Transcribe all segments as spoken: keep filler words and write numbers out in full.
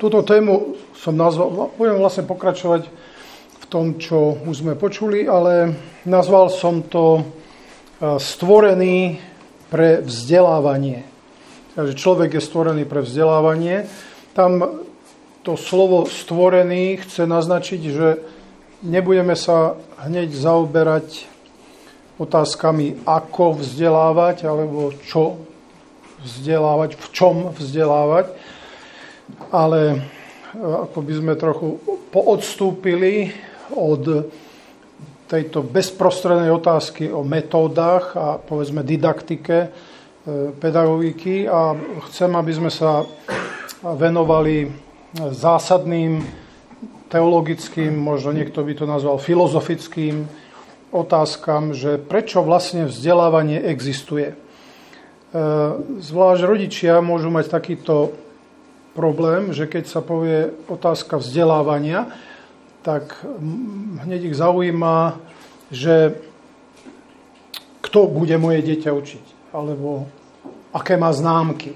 túto tému som nazval, budem vlastne pokračovať v tom, čo už sme počuli, ale nazval som to stvorený pre vzdelávanie. Takže človek je stvorený pre vzdelávanie. Tam to slovo stvorený chce naznačiť, že nebudeme sa hneď zaoberať otázkami, ako vzdelávať, alebo čo vzdelávať, v čom vzdelávať, ale ako by sme trochu poodstúpili od tejto bezprostrednej otázky o metódach a povedzme didaktike, pedagogiky a chcem, aby sme sa venovali zásadným teologickým, možno niekto by to nazval filozofickým otázkam, že prečo vlastne vzdelávanie existuje. Zvlášť rodičia môžu mať takýto problém, že keď sa povie otázka vzdelávania, tak hneď ich zaujíma, že kto bude moje dieťa učiť, alebo aké má známky,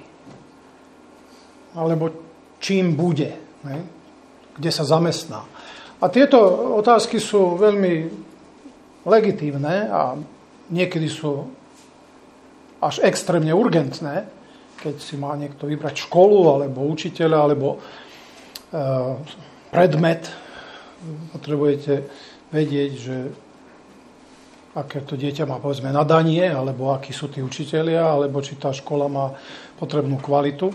alebo čím bude, ne? Kde sa zamestná. A tieto otázky sú veľmi legitívne a niekedy sú až extrémne urgentné, keď si má niekto vybrať školu, alebo učiteľa, alebo e, predmet. Potrebujete vedieť, že aké to dieťa má, povedzme, nadanie, alebo akí sú tí učitelia, alebo či tá škola má potrebnú kvalitu.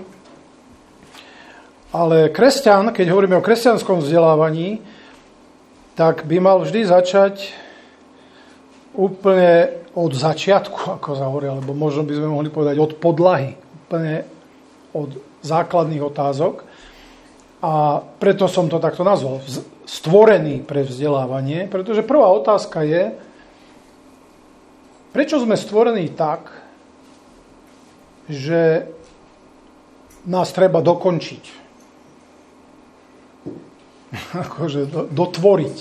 Ale kresťan, keď hovoríme o kresťanskom vzdelávaní, tak by mal vždy začať úplne od začiatku, ako sa hovorí, alebo možno by sme mohli povedať od podlahy, úplne od základných otázok. A preto som to takto nazval, stvorený pre vzdelávanie, pretože prvá otázka je, prečo sme stvorení tak, že nás treba dokončiť, akože dotvoriť.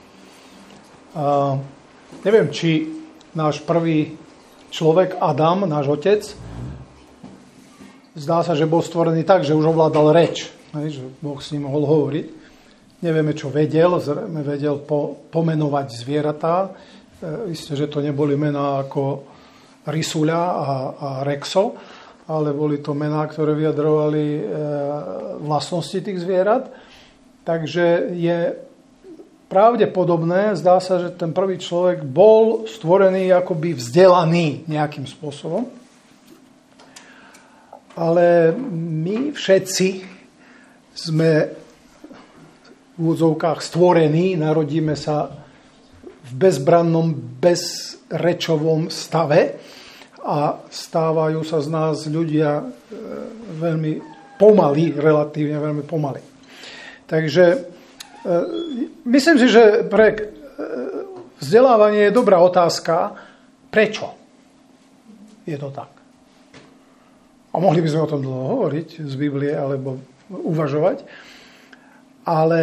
A neviem, či náš prvý človek, Adam, náš otec, zdá sa, že bol stvorený tak, že už ovládal reč, že Boh s ním mohol hovoriť. Nevieme, čo vedel, zrejme vedel po, pomenovať zvieratá. Isté, že to neboli mená ako Rysuľa a, a Rexo, ale boli to mená, ktoré vyjadrovali e, vlastnosti tých zvierat. Takže je pravdepodobné, zdá sa, že ten prvý človek bol stvorený akoby vzdelaný nejakým spôsobom. Ale my všetci sme v úvodzovkách stvorení, narodíme sa v bezbrannom, bezrečovom stave a stávajú sa z nás ľudia veľmi pomaly, relatívne veľmi pomaly. Takže myslím si, že pre vzdelávanie je dobrá otázka, prečo je to tak. A mohli by sme o tom dlho hovoriť z Biblie alebo uvažovať, ale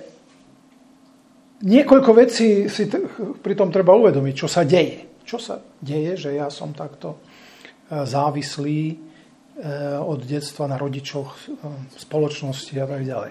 niekoľko vecí si t- pri tom treba uvedomiť, čo sa deje. Čo sa deje, že ja som takto závislý od detstva na rodičoch, spoločnosti a tak ďalej.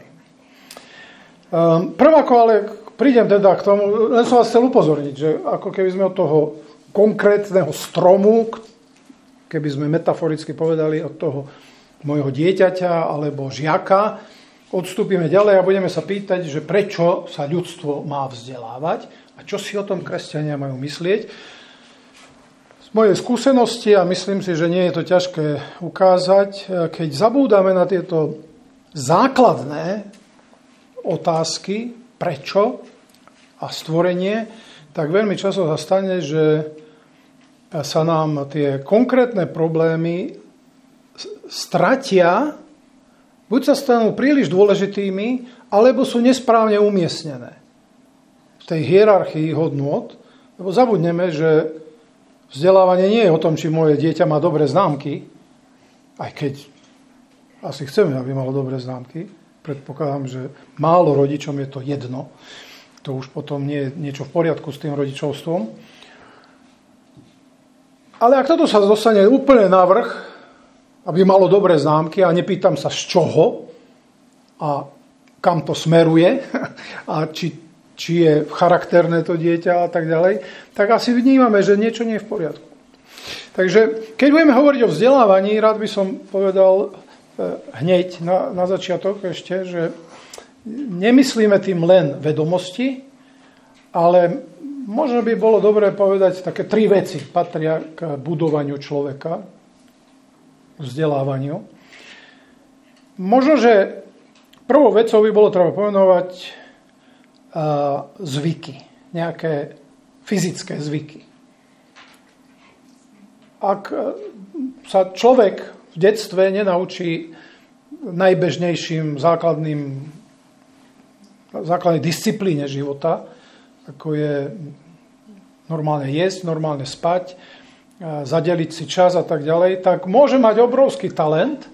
Prv ako ale prídem teda k tomu, len som vás chcel upozorniť, že ako keby sme od toho konkrétneho stromu, keby sme metaforicky povedali od toho môjho dieťaťa alebo žiaka, odstúpime ďalej a budeme sa pýtať, že prečo sa ľudstvo má vzdelávať a čo si o tom kresťania majú myslieť. Z mojej skúsenosti, a myslím si, že nie je to ťažké ukázať, keď zabúdame na tieto základné otázky, prečo a stvorenie, tak veľmi často sa stane, že sa nám tie konkrétne problémy stratia, buď sa stanú príliš dôležitými, alebo sú nesprávne umiestnené v tej hierarchii hodnôt, lebo zabudneme, že vzdelávanie nie je o tom, či moje dieťa má dobré známky, aj keď asi chceme, aby malo dobré známky. Predpokladám, že málo rodičom je to jedno. To už potom nie je niečo v poriadku s tým rodičovstvom. Ale ak toto sa dostane úplne na vrch, aby malo dobré známky a nepýtam sa z čoho a kam to smeruje a či, či je charakterné to dieťa a tak ďalej, tak asi vnímame, že niečo nie je v poriadku. Takže keď budeme hovoriť o vzdelávaní, rád by som povedal hneď na, na začiatok ešte, že nemyslíme tým len vedomosti, ale možno by bolo dobré povedať, také tri veci patria k budovaniu človeka, vzdelávaniu. Možno, že prvou vecou by bolo treba pomenovať uh, zvyky, nejaké fyzické zvyky. Ak sa človek v detstve nenaučí najbežnejším základným základnej disciplíne života, ako je normálne jesť, normálne spať, zadeliť si čas a tak ďalej, tak môže mať obrovský talent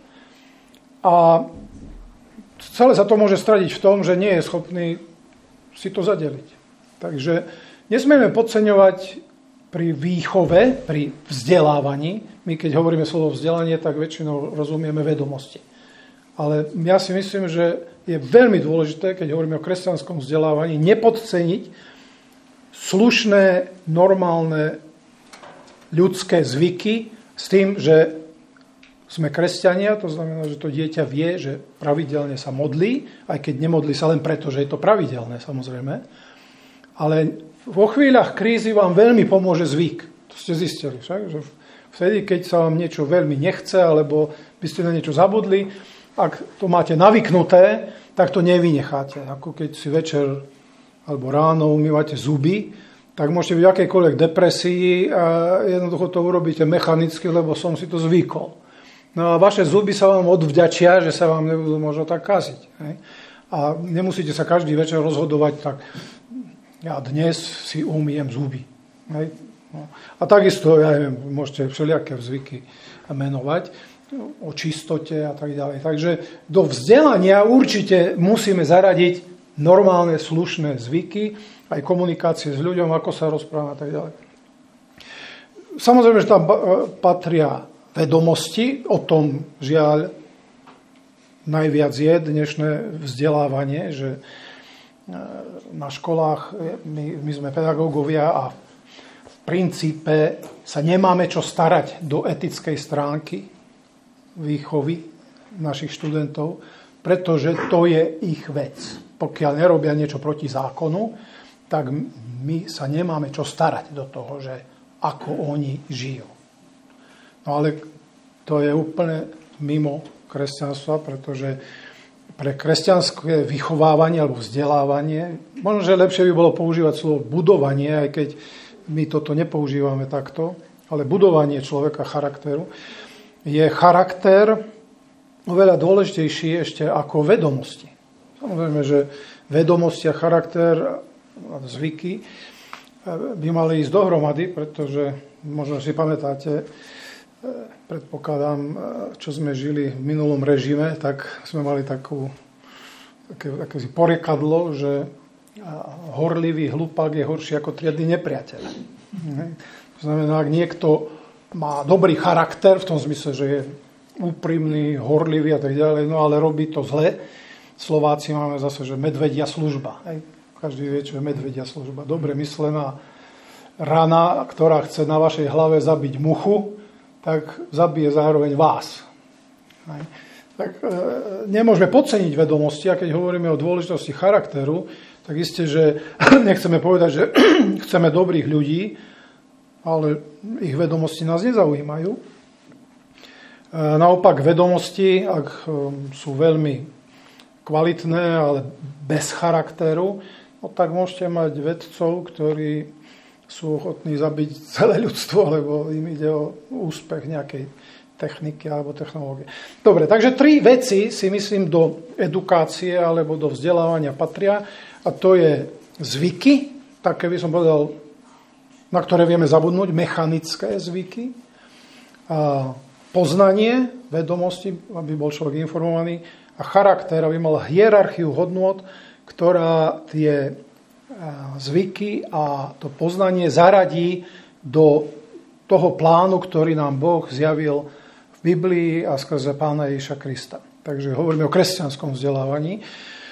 a celé sa to môže stradiť v tom, že nie je schopný si to zadeliť. Takže nesmieme podceňovať pri výchove, pri vzdelávaní. My keď hovoríme slovo vzdelanie, tak väčšinou rozumieme vedomosti. Ale ja si myslím, že je veľmi dôležité, keď hovoríme o kresťanskom vzdelávaní, nepodceniť slušné, normálne ľudské zvyky s tým, že sme kresťania, to znamená, že to dieťa vie, že pravidelne sa modlí, aj keď nemodlí sa len preto, že je to pravidelné, samozrejme. Ale vo chvíľach krízy vám veľmi pomôže zvyk. To ste zistili však, že vtedy, keď sa vám niečo veľmi nechce, alebo by ste na niečo zabudli, ak to máte navyknuté, tak to nevynecháte. Ako keď si večer alebo ráno umývate zuby, tak môžete byť v akejkoľvek depresii a jednoducho to urobíte mechanicky, lebo som si to zvykol. No a vaše zuby sa vám odvďačia, že sa vám nebudú možno tak kaziť. Hej? A nemusíte sa každý večer rozhodovať tak, ja dnes si umýjem zuby. Hej? No. A takisto, ja neviem, môžete všelijaké zvyky menovať, o čistote a tak ďalej. Takže do vzdelania určite musíme zaradiť normálne, slušné zvyky, aj komunikácie s ľuďom, ako sa rozpráva a tak ďalej. Samozrejme, že tam patria vedomosti, o tom žiaľ najviac je dnešné vzdelávanie, že na školách my, my sme pedagógovia a v princípe sa nemáme čo starať do etickej stránky výchovy našich študentov, pretože to je ich vec. Pokiaľ nerobia niečo proti zákonu, tak my sa nemáme čo starať do toho, že ako oni žijú. No ale to je úplne mimo kresťanstva, pretože pre kresťanské vychovávanie alebo vzdelávanie, možno, že lepšie by bolo používať slovo budovanie, aj keď my toto nepoužívame takto, ale budovanie človeka, charakteru, je charakter oveľa dôležitejší ešte ako vedomosti. Samozrejme, že vedomosti a charakter a zvyky by mali ísť dohromady, pretože možno si pamätáte, predpokladám, čo sme žili v minulom režime, tak sme mali takú, také, také porekadlo, že horlivý hlupák je horší ako triedny nepriateľ. To znamená, ak niekto má dobrý charakter, v tom zmysle, že je úprimný, horlivý a tak ďalej, no ale robí to zle. Slováci máme zase, že medvedia služba. Hej. Každý vie, čo je medvedia služba. Dobre myslená rana, ktorá chce na vašej hlave zabiť muchu, tak zabije zároveň vás. Hej. Tak e, nemôžeme podceniť vedomosti, a keď hovoríme o dôležitosti charakteru, tak isté, že nechceme povedať, že chceme dobrých ľudí, ale ich vedomosti nás nezaujímajú. Naopak vedomosti, ak sú veľmi kvalitné, ale bez charakteru, no tak môžete mať vedcov, ktorí sú ochotní zabiť celé ľudstvo, lebo im ide o úspech nejakej techniky alebo technológie. Dobre, takže tri veci si myslím do edukácie alebo do vzdelávania patria, a to je zvyky, také by som povedal, na ktoré vieme zabudnúť, mechanické zvyky, a poznanie, vedomosti, aby bol človek informovaný, a charakter, aby mal hierarchiu hodnôt, ktorá tie zvyky a to poznanie zaradí do toho plánu, ktorý nám Boh zjavil v Biblii a skrze Pána Ježiša Krista. Takže hovoríme o kresťanskom vzdelávaní.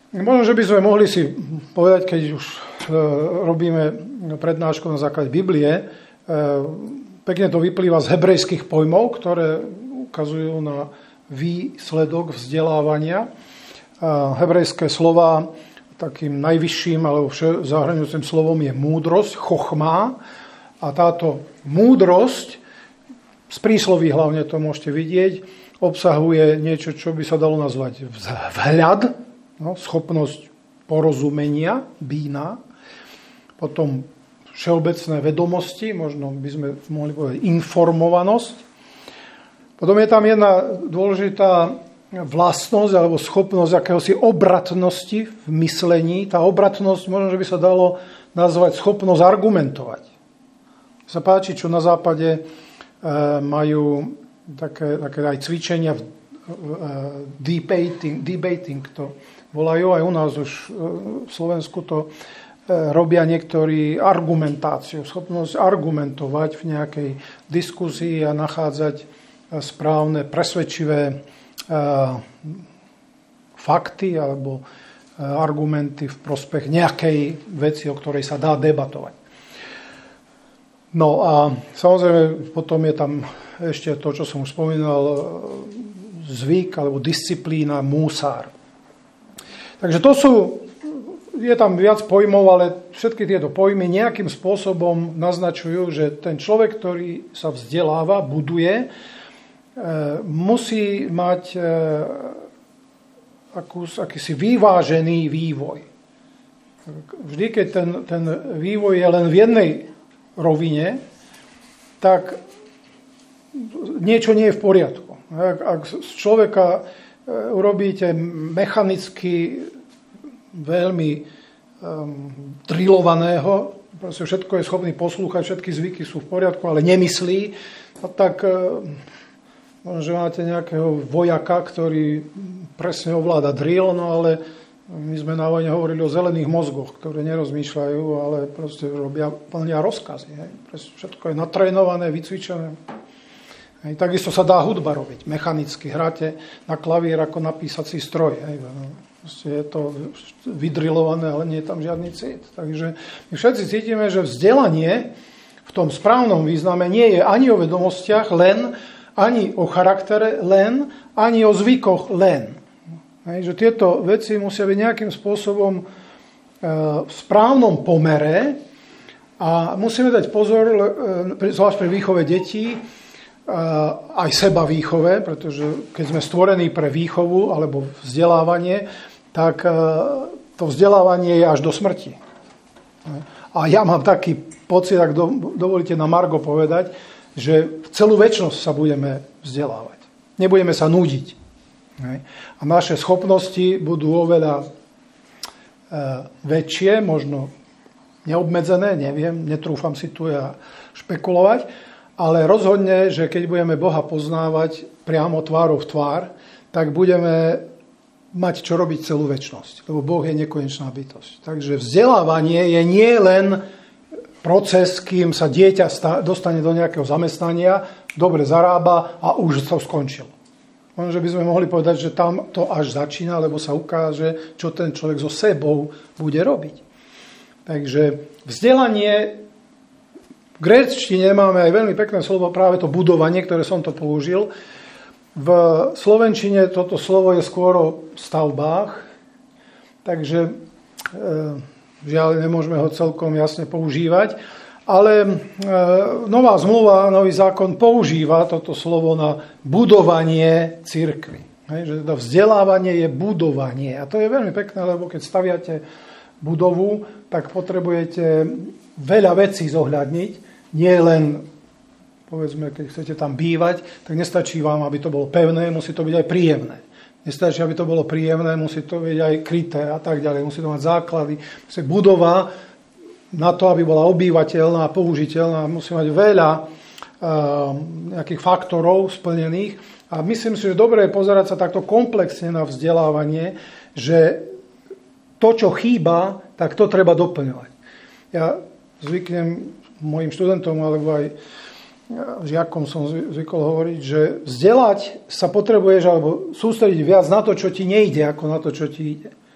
Možno, že by sme mohli si povedať, keď už robíme prednášku na základe Biblie, pekne to vyplýva z hebrejských pojmov, ktoré ukazujú na výsledok vzdelávania. Hebrejské slova takým najvyšším alebo zahrňujúcim slovom je múdrosť, chochma. A táto múdrosť, z prísloví hlavne to môžete vidieť, obsahuje niečo, čo by sa dalo nazvať vhľad, no, schopnosť porozumenia, bína, potom všeobecné vedomosti, možno by sme mohli povedať informovanosť. Potom je tam jedna dôležitá vlastnosť alebo schopnosť akéhosi obratnosti v myslení. Tá obratnosť, možno, že by sa dalo nazvať schopnosť argumentovať. Sa páči, čo na západe e, majú také, také aj cvičenia v, v, debating, debating to volajú, aj u nás už v Slovensku to robia niektorí argumentáciu, schopnosť argumentovať v nejakej diskusii a nachádzať správne, presvedčivé fakty alebo argumenty v prospech nejakej veci, o ktorej sa dá debatovať. No a samozrejme potom je tam ešte to, čo som už spomínal, zvyk alebo disciplína, músár. Takže to sú, je tam viac pojmov, ale všetky tieto pojmy nejakým spôsobom naznačujú, že ten človek, ktorý sa vzdeláva, buduje, musí mať akýsi vyvážený vývoj. Vždy, keď ten, ten vývoj je len v jednej rovine, tak niečo nie je v poriadku. Ak, ak z človeka urobíte mechanicky veľmi um, drilovaného, proste všetko je schopný poslúchať, všetky zvyky sú v poriadku, ale nemyslí, tak možno, že máte nejakého vojaka, ktorý presne ovláda drill, no ale my sme na vojne hovorili o zelených mozgoch, ktoré nerozmýšľajú, ale proste robia, plnia rozkazy. Hej. Všetko je natrénované, vycvičené. Hej. Takisto sa dá hudba robiť. Mechanicky hráte na klavír ako na písací stroj. Hej. Proste je to vydrilované, ale nie je tam žiadny cít. Takže my všetci cítime, že vzdelanie v tom správnom význame nie je ani o vedomostiach len, ani o charaktere len, ani o zvykoch len. Hej, že tieto veci musia byť nejakým spôsobom e, v správnom pomere a musíme dať pozor, e, zvlášť pri výchove detí, e, aj seba výchove, pretože keď sme stvorení pre výchovu alebo vzdelávanie, tak e, to vzdelávanie je až do smrti. A ja mám taký pocit, ak do, dovolíte na margo povedať, že celú večnosť sa budeme vzdelávať. Nebudeme sa núdiť. A naše schopnosti budú oveľa e, väčšie, možno neobmedzené, neviem, netrúfam si tu ja špekulovať, ale rozhodne, že keď budeme Boha poznávať priamo tvárou v tvár, tak budeme mať čo robiť celú večnosť, lebo Boh je nekonečná bytosť. Takže vzdelávanie je nie len proces, kým sa dieťa dostane do nejakého zamestnania, dobre zarába a už to skončilo. Možno, že by sme mohli povedať, že tam to až začína, lebo sa ukáže, čo ten človek so sebou bude robiť. Takže vzdelanie, v gréčtine máme aj veľmi pekné slovo, práve to budovanie, ktoré som to použil. V slovenčine toto slovo je skôr o stavbách, takže e, žiaľ, nemôžeme ho celkom jasne používať. Ale e, nová zmluva, nový zákon používa toto slovo na budovanie cirkvi. Hej, že to vzdelávanie je budovanie. A to je veľmi pekné, lebo keď staviate budovu, tak potrebujete veľa vecí zohľadniť. Nie len, povedzme, keď chcete tam bývať, tak nestačí vám, aby to bolo pevné, musí to byť aj príjemné. Nestačí, aby to bolo príjemné, musí to byť aj kryté a tak ďalej. Musí to mať základy. Musí budova na to, aby bola obývateľná a použiteľná, musí mať veľa uh, nejakých faktorov splnených. A myslím si, že dobre je pozerať sa takto komplexne na vzdelávanie, že to, čo chýba, tak to treba doplňovať. Ja zvyknem mojim študentom alebo aj žiakom som zvykol hovoriť, že vzdelať sa potrebuješ alebo sústrediť viac na to, čo ti nejde, ako na to, čo ti ide.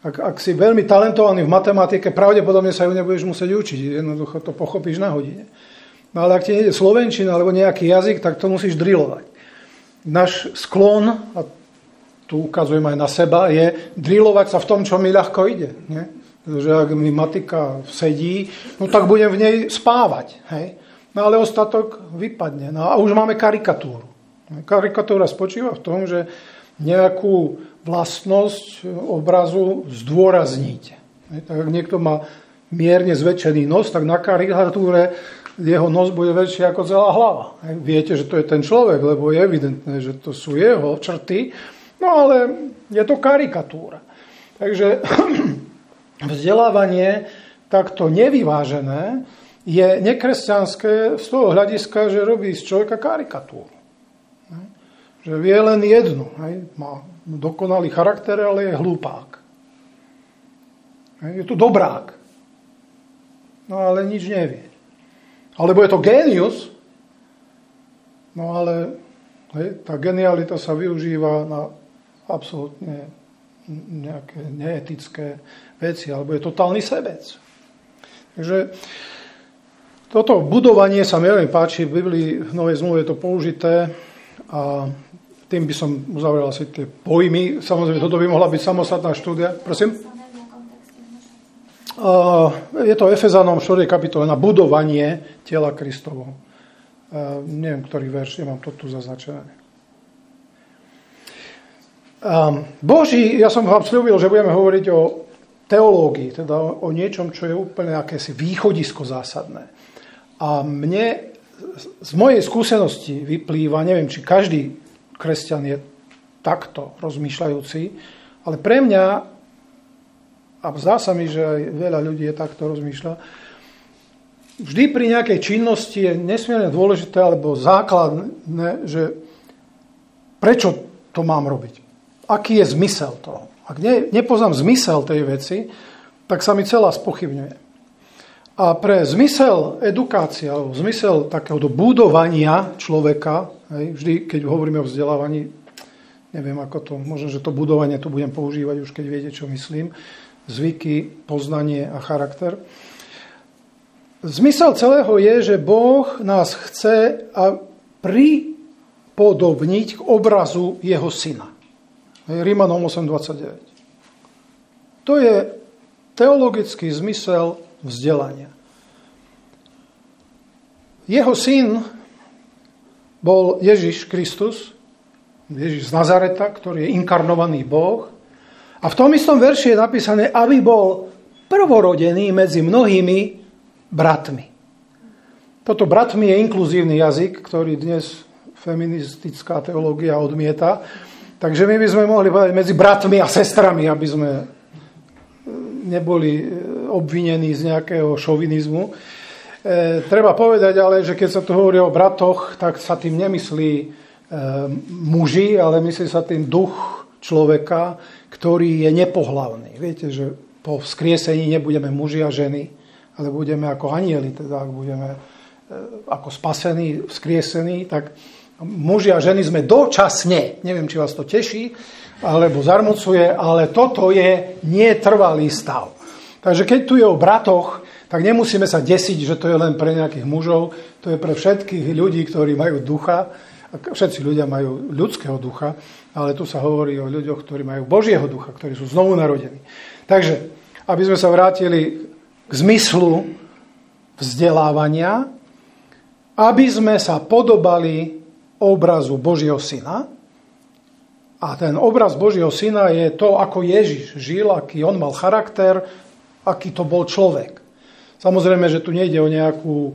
Ak, ak si veľmi talentovaný v matematike, pravdepodobne sa ju nebudeš musieť učiť. Jednoducho to pochopíš na hodine. No ale ak ti nejde slovenčina alebo nejaký jazyk, tak to musíš drillovať. Náš sklon, a tu ukazujem aj na seba, je drillovať sa v tom, čo mi ľahko ide. Nie? Pretože ak mi matika sedí, no tak budem v nej spávať. Hej? No ale ostatok vypadne. No a už máme karikatúru. Karikatúra spočíva v tom, že nejakú vlastnosť obrazu zdôrazníte. Tak ak niekto má mierne zväčšený nos, tak na karikatúre jeho nos bude väčší ako celá hlava. Viete, že to je ten človek, lebo je evidentné, že to sú jeho črty, no ale je to karikatúra. Takže vzdelávanie takto nevyvážené je nekresťanské z toho hľadiska, že robí z človeka karikatúru. Že vie len jednu. Hej. Má dokonalý charakter, ale je hlúpák. Hej. Je to dobrák. No ale nič nevie. Alebo je to génius. No ale hej, tá genialita sa využíva na absolútne nejaké neetické veci. Alebo je totálny sebec. Takže toto budovanie sa mi veľmi páči. V Biblii v Novej zmluve je to použité. A tým by som uzavrel asi tie pojmy. Samozrejme, toto by mohla byť samostatná štúdia. Prosím? Je to Efezanom štvrtej kapitole na budovanie tela Kristovo. Neviem, ktorý verš, ja mám to tu zaznačené. Boží, ja som vám sľúbil, že budeme hovoriť o teológii, teda o niečom, čo je úplne akési východisko zásadné. A mne z mojej skúsenosti vyplýva, neviem, či každý kresťan je takto rozmýšľajúci, ale pre mňa, a zdá sa mi, že aj veľa ľudí je takto rozmýšľa, vždy pri nejakej činnosti je nesmierne dôležité alebo základné, že prečo to mám robiť? Aký je zmysel toho? Ak ne, nepoznám zmysel tej veci, tak sa mi celá spochybňuje. A pre zmysel edukácie, alebo zmysel takého budovania človeka, hej, vždy, keď hovoríme o vzdelávaní, neviem ako to, možno, že to budovanie tu budem používať už, keď viete, čo myslím, zvyky, poznanie a charakter. Zmysel celého je, že Boh nás chce pripodobniť k obrazu jeho syna. Rímanom osem dvadsaťdeväť. To je teologický zmysel vzdelania. Jeho syn bol Ježiš Kristus, Ježiš z Nazareta, ktorý je inkarnovaný Boh. A v tom istom verši je napísané, aby bol prvorodený medzi mnohými bratmi. Toto bratmi je inkluzívny jazyk, ktorý dnes feministická teológia odmieta. Takže my by sme mohli povedať medzi bratmi a sestrami, aby sme neboli obvinení z nejakého šovinizmu. E, treba povedať ale, že keď sa tu hovorí o bratoch, tak sa tým nemyslí e, muži, ale myslí sa tým duch človeka, ktorý je nepohlavný. Viete, že po vzkriesení nebudeme muži a ženy, ale budeme ako anjeli, teda ak budeme e, ako spasení, vzkriesení, tak muži a ženy sme dočasne. Neviem, či vás to teší, alebo zarmucuje, ale toto je netrvalý stav. Takže keď tu je o bratoch, tak nemusíme sa desiť, že to je len pre nejakých mužov, to je pre všetkých ľudí, ktorí majú ducha. Všetci ľudia majú ľudského ducha, ale tu sa hovorí o ľuďoch, ktorí majú Božieho ducha, ktorí sú znovu narodení. Takže, aby sme sa vrátili k zmyslu vzdelávania, aby sme sa podobali obrazu Božieho syna. A ten obraz Božieho syna je to, ako Ježiš žil, aký on mal charakter, aký to bol človek. Samozrejme, že tu nejde o nejakú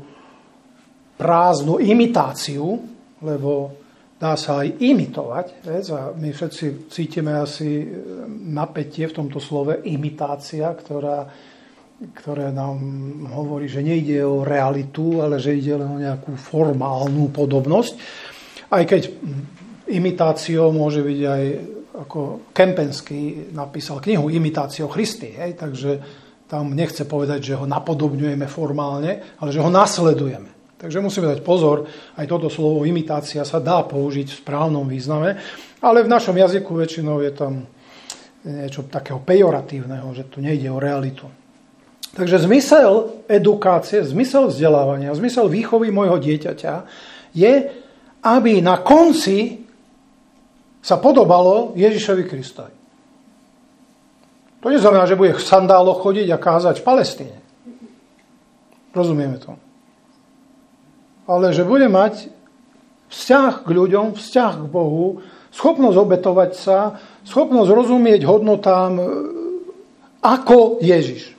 prázdnu imitáciu, lebo dá sa aj imitovať. Vec? A my všetci cítime asi napätie v tomto slove imitácia, ktorá, ktoré nám hovorí, že nejde o realitu, ale že ide len o nejakú formálnu podobnosť. Aj keď imitáciou môže byť aj, ako Kempenský napísal knihu Imitáciou Christi, hej? Takže tam nechce povedať, že ho napodobňujeme formálne, ale že ho nasledujeme. Takže musíme dať pozor, aj toto slovo imitácia sa dá použiť v správnom význame, ale v našom jazyku väčšinou je tam niečo takého pejoratívneho, že tu nejde o realitu. Takže zmysel edukácie, zmysel vzdelávania, zmysel výchovy môjho dieťaťa je, aby na konci sa podobalo Ježišovi Kristovi. To neznamená, že bude v sandáloch chodiť a kázať v Palestíne. Rozumieme to. Ale že bude mať vzťah k ľuďom, vzťah k Bohu, schopnosť obetovať sa, schopnosť rozumieť hodnotám ako Ježiš.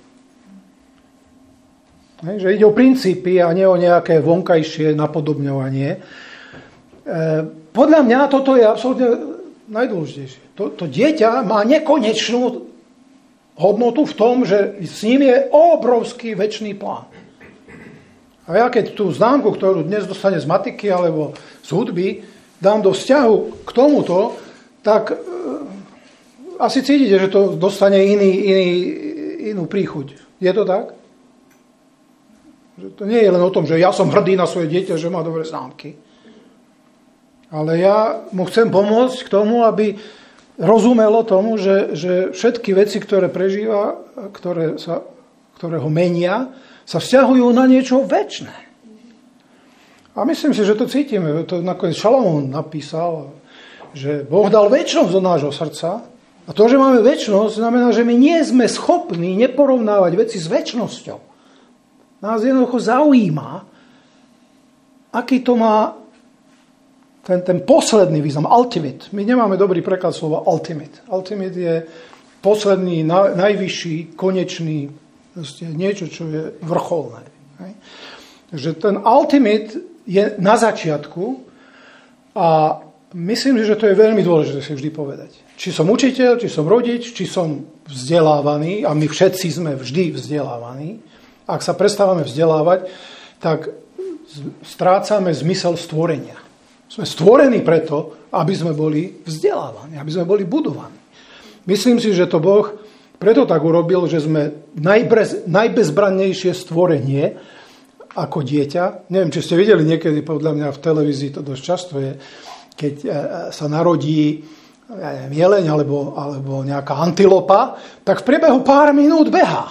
Že ide o princípy a nie o nejaké vonkajšie napodobňovanie. Podľa mňa toto je absolútne najdôležitejšie. To, to dieťa má nekonečnú hodnotu v tom, že s ním je obrovský večný plán. A ja keď tú známku, ktorú dnes dostane z matiky alebo z hudby, dám do vzťahu k tomuto, tak e, asi cítite, že to dostane iný, iný, inú príchuť. Je to tak? Že to nie je len o tom, že ja som hrdý na svoje dieťa, že má dobré známky. Ale ja mu chcem pomôcť k tomu, aby rozumelo tomu, že, že všetky veci, ktoré prežíva, ktoré, sa, ktoré ho menia, sa vzťahujú na niečo večné. A myslím si, že to cítime. To nakoniec Šalamún napísal, že Boh dal večnosť do nášho srdca. A to, že máme večnosť, znamená, že my nie sme schopní neporovnávať veci s večnosťou. Nás jednoducho zaujíma, aký to má ten, ten posledný význam, ultimate. My nemáme dobrý preklad slova ultimate. Ultimate je posledný, na, najvyšší, konečný, niečo, čo je vrcholné. Takže ten ultimate je na začiatku a myslím, že to je veľmi dôležité si vždy povedať. Či som učiteľ, či som rodič, či som vzdelávaný, a my všetci sme vždy vzdelávaní. Ak sa prestávame vzdelávať, tak strácame zmysel stvorenia. Sme stvorení preto, aby sme boli vzdelávaní, aby sme boli budovaní. Myslím si, že to Boh preto tak urobil, že sme najbrez, najbezbrannejšie stvorenie ako dieťa. Neviem, či ste videli niekedy, podľa mňa v televízii to dosť často je, keď sa narodí ja neviem, jeleň alebo, alebo nejaká antilopa, tak v priebehu pár minút behá.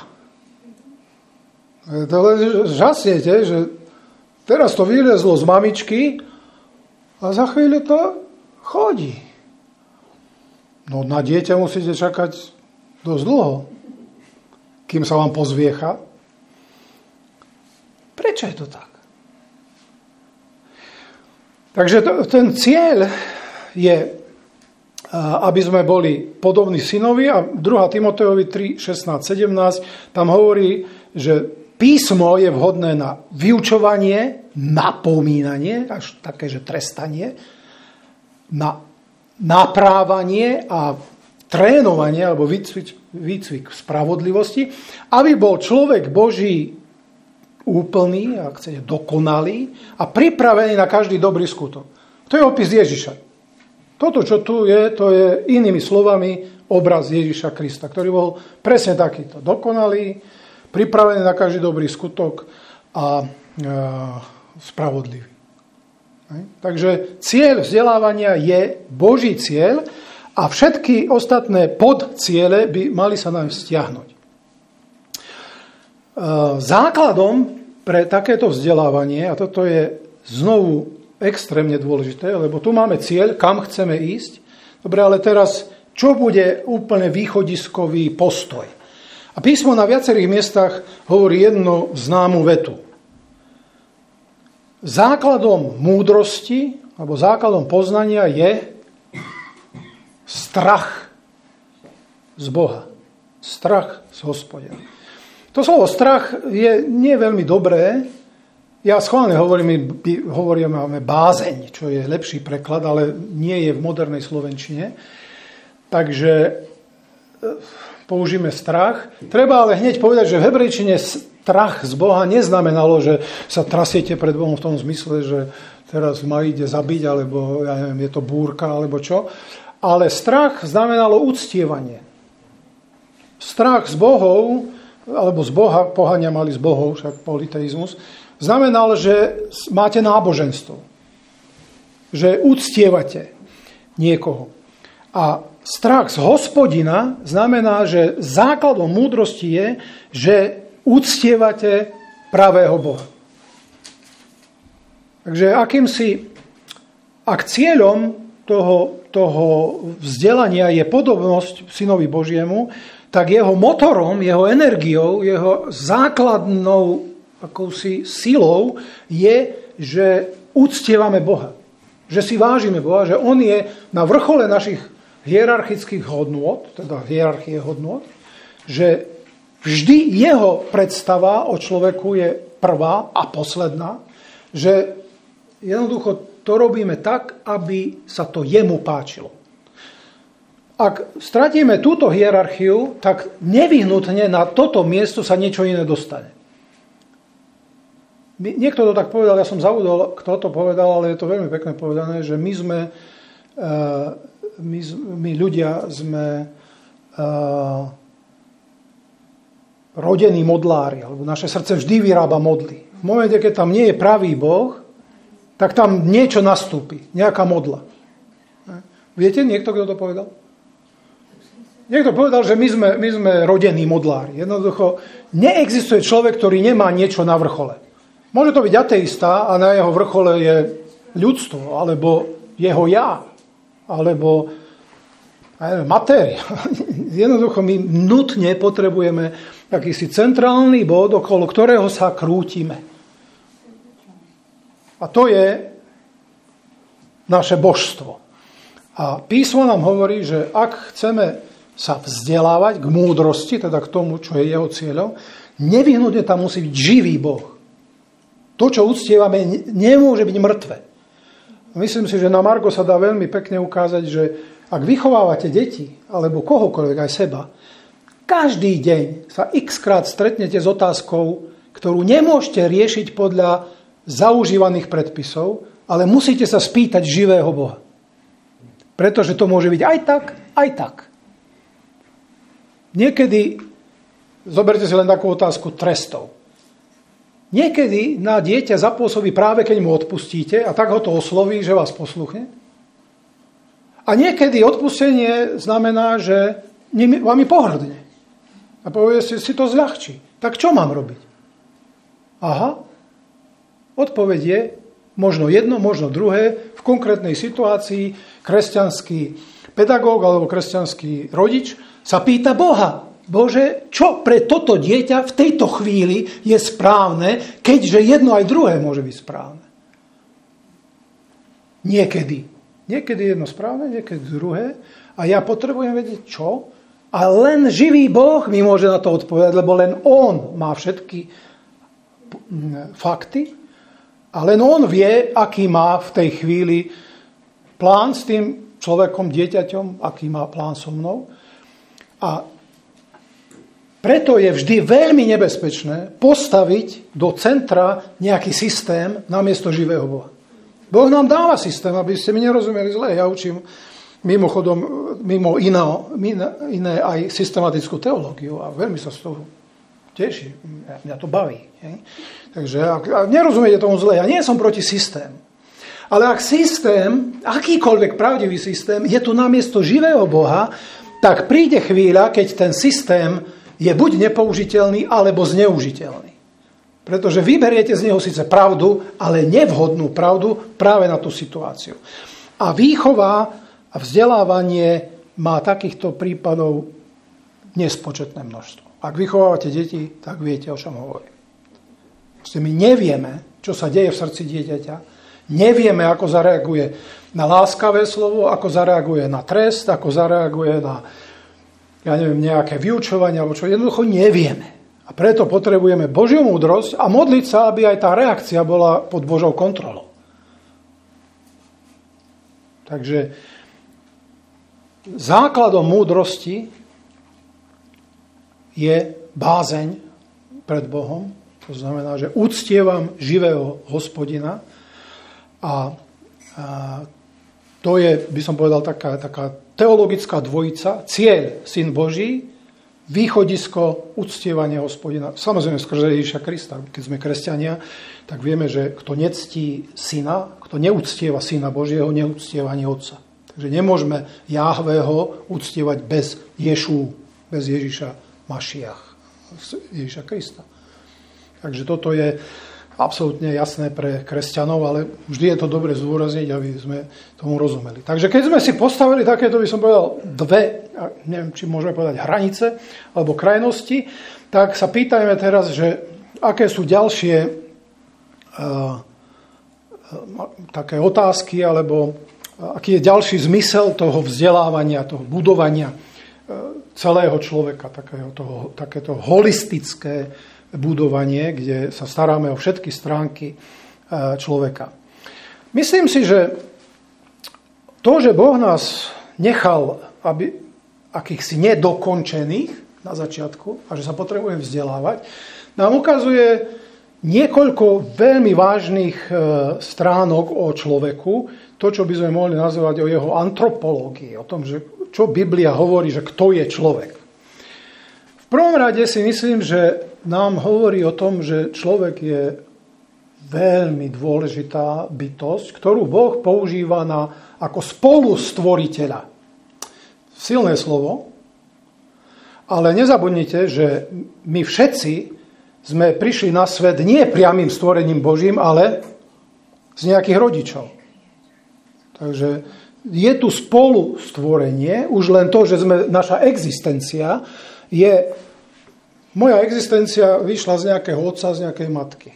To len žasnete, že teraz to vylezlo z mamičky a za chvíľu to chodí. No na dieťa musíte čakať dosť dlho, kým sa vám pozviecha. Prečo je to tak? Takže to, ten cieľ je, aby sme boli podobní synovi, a druhá Timotejovi tri, šestnásť, sedemnásť, tam hovorí, že písmo je vhodné na vyučovanie, napomínanie, až také, že trestanie, na naprávanie a trénovanie alebo výcvik, výcvik spravodlivosti, aby bol človek Boží úplný, ak chcete, dokonalý a pripravený na každý dobrý skutok. To je opis Ježiša. Toto, čo tu je, to je inými slovami obraz Ježiša Krista, ktorý bol presne takýto. Dokonalý, pripravený na každý dobrý skutok a e, spravodlivý. Takže cieľ vzdelávania je Boží cieľ a všetky ostatné podciele by mali sa nám vzťahnuť. Základom pre takéto vzdelávanie, a toto je znovu extrémne dôležité, lebo tu máme cieľ, kam chceme ísť. Dobre, ale teraz, čo bude úplne východiskový postoj? A písmo na viacerých miestach hovorí jednu známu vetu. Základom múdrosti, alebo základom poznania je strach z Boha. Strach z Hospodina. To slovo strach je nie veľmi dobré. Ja schválne hovorím, hovoríme bázeň, čo je lepší preklad, ale nie je v modernej slovenčine. Takže použijeme strach. Treba ale hneď povedať, že v hebrejčine strach z Boha neznamenalo, že sa trasiete pred Bohom v tom zmysle, že teraz ma ide zabiť, alebo ja neviem, je to búrka, alebo čo. Ale strach znamenalo uctievanie. Strach z bohov, alebo z Boha, pohania mali z bohov, však politeizmus, znamenal, že máte náboženstvo. Že uctievate niekoho. A strach z Hospodina znamená, že základom múdrosti je, že uctievate pravého Boha. Takže akýmsi, ak cieľom toho, toho vzdelania je podobnosť Synovi Božiemu, tak jeho motorom, jeho energiou, jeho základnou akousi silou je, že uctievame Boha. Že si vážime Boha, že on je na vrchole našich hierarchických hodnôt, teda hierarchie hodnôt, že vždy jeho predstava o človeku je prvá a posledná, že jednoducho to robíme tak, aby sa to jemu páčilo. Ak stratíme túto hierarchiu, tak nevyhnutne na toto miesto sa niečo iné dostane. Niekto to tak povedal, ja som zabudol, kto to povedal, ale je to veľmi pekne povedané, že my sme, my, my ľudia sme rodení modlári, alebo naše srdce vždy vyrába modly. V momente, keď tam nie je pravý Boh, tak tam niečo nastúpi, nejaká modla. Viete, niekto, kto to povedal? Niekto povedal, že my sme, my sme rodení modlári. Jednoducho, neexistuje človek, ktorý nemá niečo na vrchole. Môže to byť ateista a na jeho vrchole je ľudstvo, alebo jeho ja, alebo neviem, matéria. Jednoducho, my nutne potrebujeme akýsi centrálny bod, okolo ktorého sa krútime. A to je naše božstvo. A písmo nám hovorí, že ak chceme sa vzdelávať k múdrosti, teda k tomu, čo je jeho cieľom, nevyhnutne tam musí byť živý Boh. To, čo uctievame, nemôže byť mŕtve. Myslím si, že na margo sa dá veľmi pekne ukázať, že ak vychovávate deti, alebo kohokoľvek, aj seba, každý deň sa x-krát stretnete s otázkou, ktorú nemôžete riešiť podľa zaužívaných predpisov, ale musíte sa spýtať živého Boha. Pretože to môže byť aj tak, aj tak. Niekedy, zoberte si len takú otázku trestov. Niekedy na dieťa zapôsobí práve, keď mu odpustíte a tak ho to osloví, že vás posluchne. A niekedy odpustenie znamená, že vami pohrdne. A povie si, si to zľahčí. Tak čo mám robiť? Aha. Odpoveď je možno jedno, možno druhé. V konkrétnej situácii kresťanský pedagóg alebo kresťanský rodič sa pýta Boha. Bože, čo pre toto dieťa v tejto chvíli je správne, keďže jedno aj druhé môže byť správne? Niekedy. Niekedy jedno správne, niekedy druhé. A ja potrebujem vedieť čo? A len živý Boh mi môže na to odpovedať, lebo len on má všetky fakty. A len on vie, aký má v tej chvíli plán s tým človekom, dieťaťom, aký má plán so mnou. A preto je vždy veľmi nebezpečné postaviť do centra nejaký systém namiesto živého Boha. Boh nám dáva systém, aby ste mi nerozumeli zle. Ja učím mimochodom, mimo iné, iné aj systematickú teológiu a veľmi sa z toho teší. Mňa to baví. Hej? Takže ak, ak nerozumiete tomu zle, ja nie som proti systému. Ale ak systém, akýkoľvek pravdivý systém, je tu namiesto živého Boha, tak príde chvíľa, keď ten systém je buď nepoužiteľný, alebo zneužiteľný. Pretože vyberiete z neho síce pravdu, ale nevhodnú pravdu práve na tú situáciu. A výchova a vzdelávanie má takýchto prípadov nespočetné množstvo. Ak vychovávate deti, tak viete, o čom hovorím. My nevieme, čo sa deje v srdci dieťaťa. Nevieme, ako zareaguje na láskavé slovo, ako zareaguje na trest, ako zareaguje na, ja neviem, nejaké vyučovanie, alebo čo. Jednoducho nevieme. A preto potrebujeme Božiu múdrosť a modliť sa, aby aj tá reakcia bola pod Božou kontrolou. Takže základom múdrosti je bázeň pred Bohom. To znamená, že uctievam živého Hospodina. A, a to je, by som povedal, taká, taká teologická dvojica. Cieľ, Syn Boží, východisko, uctievanie Hospodina. Samozrejme skrze Ježiša Krista. Keď sme kresťania, tak vieme, že kto nectí Syna, kto neúctieva Syna Božieho, neúctieva ani Otca. Že nemôžeme Jahveho uctievať bez Ješu, bez Ježiša Mašiach, Ježiša Krista. Takže toto je absolútne jasné pre kresťanov, ale vždy je to dobre zdôrazniť, aby sme tomu rozumeli. Takže keď sme si postavili takéto, by som povedal, dve, neviem, či môžeme povedať hranice, alebo krajnosti, tak sa pýtajme teraz, že aké sú ďalšie uh, také otázky, alebo aký je ďalší zmysel toho vzdelávania, toho budovania celého človeka, takého toho, takéto holistické budovanie, kde sa staráme o všetky stránky človeka. Myslím si, že to, že Boh nás nechal aby, akýchsi nedokončených na začiatku a že sa potrebujeme vzdelávať, nám ukazuje niekoľko veľmi vážnych stránok o človeku, to, čo by sme mohli nazvať o jeho antropológii, o tom, že čo Biblia hovorí, že kto je človek. V prvom rade si myslím, že nám hovorí o tom, že človek je veľmi dôležitá bytosť, ktorú Boh používa na, ako spolustvoriteľa. Silné slovo, ale nezabudnite, že my všetci sme prišli na svet nie priamym stvorením Božím, ale z nejakých rodičov. Takže je tu spolu stvorenie, už len to, že sme, naša existencia je, moja existencia vyšla z nejakého otca, z nejakej matky.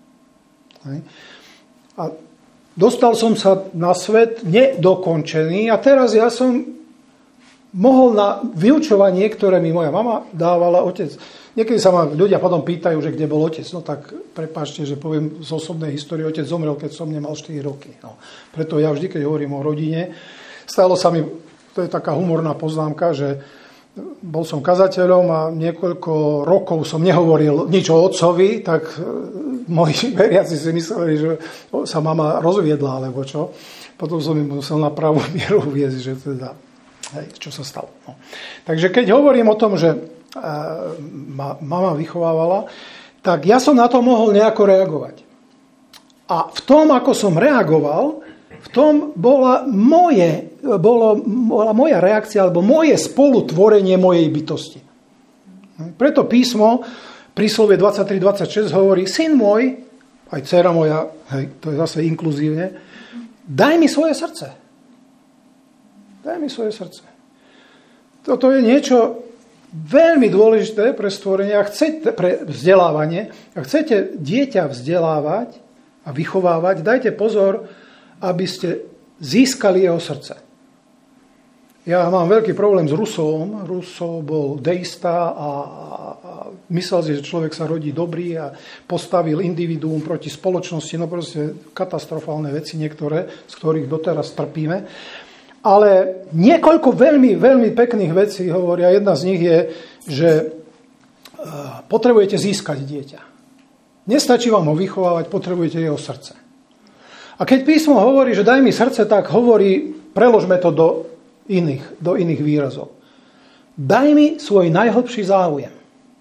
A dostal som sa na svet nedokončený a teraz ja som mohol na vyučovanie, ktoré mi moja mama dávala, otec. Niekedy sa ma ľudia potom pýtajú, že kde bol otec. No tak prepáčte, že poviem z osobnej histórie, otec zomrel, keď som nemal štyri roky. No, preto ja vždy, keď hovorím o rodine, stalo sa mi, to je taká humorná poznámka, že bol som kazateľom a niekoľko rokov som nehovoril nič o otcovi, tak moji veriaci si mysleli, že sa mama rozviedla, alebo čo. Potom som im musel na pravú mieru uviesť, že teda, hej, čo sa stalo. No. Takže keď hovorím o tom, že ma mama vychovávala, tak ja som na to mohol nejako reagovať. A v tom, ako som reagoval, v tom bola, moje, bolo, bola moja reakcia, alebo moje spolutvorenie mojej bytosti. Preto písmo, príslovie dvadsaťtri dvadsaťšesť hovorí, syn môj, aj dcera moja, hej, to je zase inkluzívne, daj mi svoje srdce. Daj mi svoje srdce. Toto je niečo veľmi dôležité pre stvorenie, ak chcete, pre vzdelávanie. Ak chcete dieťa vzdelávať a vychovávať, dajte pozor, aby ste získali jeho srdce. Ja mám veľký problém s Rousseauom. Rousseau bol deista a, a, a myslel si, že človek sa rodí dobrý a postavil individuum proti spoločnosti. No proste katastrofálne veci niektoré, z ktorých doteraz trpíme. Ale niekoľko veľmi, veľmi pekných vecí hovoria. Jedna z nich je, že potrebujete získať dieťa. Nestačí vám ho vychovávať, potrebujete jeho srdce. A keď písmo hovorí, že daj mi srdce, tak hovorí, preložme to do iných, do iných výrazov. Daj mi svoj najhlbší záujem.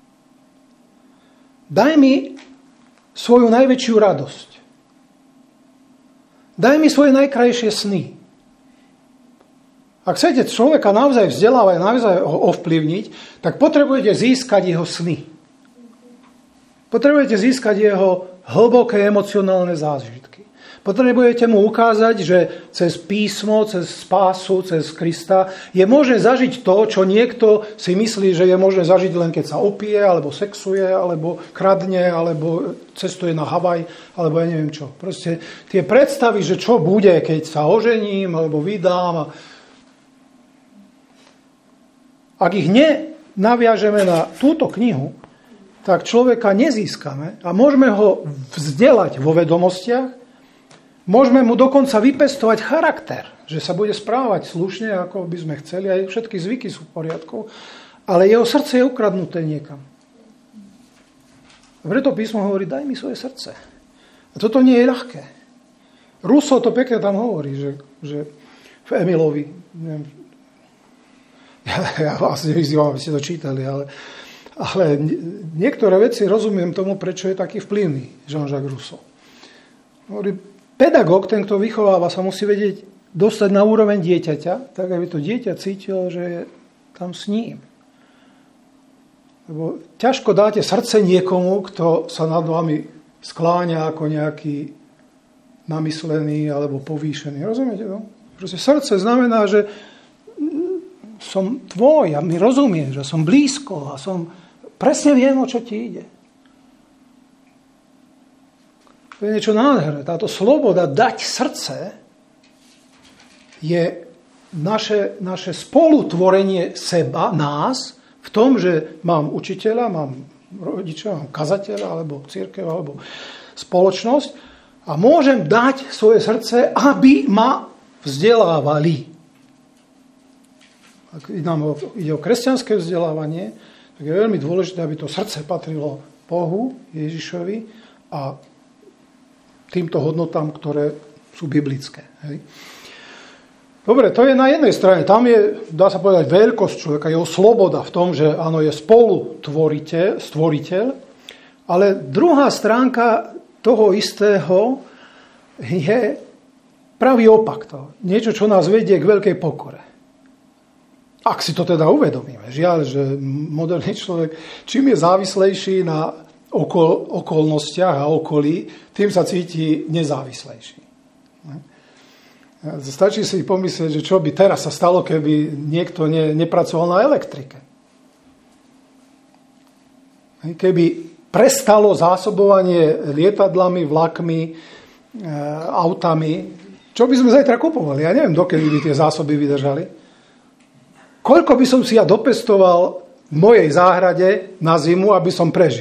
Daj mi svoju najväčšiu radosť. Daj mi svoje najkrajšie sny. Ak chcete človeka naozaj vzdelávať, naozaj ho ovplyvniť, tak potrebujete získať jeho sny. Potrebujete získať jeho hlboké emocionálne zážitky. Potrebujete mu ukázať, že cez písmo, cez spásu, cez Krista je možné zažiť to, čo niekto si myslí, že je možné zažiť len keď sa opije, alebo sexuje, alebo kradne, alebo cestuje na Havaj, alebo ja neviem čo. Proste tie predstavy, že čo bude, keď sa ožením, alebo vydám. Ak ich nenaviažeme na túto knihu, tak človeka nezískame a môžeme ho vzdelať vo vedomostiach, môžeme mu dokonca vypestovať charakter, že sa bude správať slušne, ako by sme chceli, aj všetky zvyky sú v poriadku, ale jeho srdce je ukradnuté niekam. A preto písmo hovorí, daj mi svoje srdce. A toto nie je ľahké. Rousseau to pekne tam hovorí, že, že v Emilovi, neviem, ja, ja vás nevyzývam, aby ste to čítali, ale, ale niektoré veci rozumiem tomu, prečo je taký vplyvný Jean-Jacques Rousseau. Hovorí, pedagóg, ten, kto vychováva, sa musí vedieť dostať na úroveň dieťaťa, tak aby to dieťa cítilo, že je tam s ním. Lebo ťažko dáte srdce niekomu, kto sa nad vami skláňa ako nejaký namyslený alebo povýšený. Rozumiete to? Proste srdce znamená, že som tvoj a mi rozumieš, že som blízko a som presne viem, o čo ti ide. To je niečo nádherné. Táto sloboda dať srdce je naše, naše spolutvorenie seba, nás, v tom, že mám učiteľa, mám rodiča, mám kazateľa, alebo cirkev, alebo spoločnosť a môžem dať svoje srdce, aby ma vzdelávali. Ak nám ide o kresťanské vzdelávanie, tak je veľmi dôležité, aby to srdce patrilo Bohu, Ježišovi a týmto hodnotám, ktoré sú biblické. Hej. Dobre, to je na jednej strane. Tam je, dá sa povedať, veľkosť človeka, jeho sloboda v tom, že áno, je spolutvoriteľ, stvoriteľ, ale druhá stránka toho istého je pravý opak toho. Niečo, čo nás vedie k veľkej pokore. Ak si to teda uvedomíme. Žiaľ, že moderný človek, čím je závislejší na okol, okolnostiach a okolí, tým sa cíti nezávislejší. Stačí si pomyslieť, že čo by teraz sa stalo, keby niekto ne, nepracoval na elektrike. Keby prestalo zásobovanie lietadlami, vlakmi, e, autami, čo by sme zajtra kupovali? Ja neviem, dokedy by tie zásoby vydržali. Koľko by som si ja dopestoval v mojej záhrade na zimu, aby som prežil?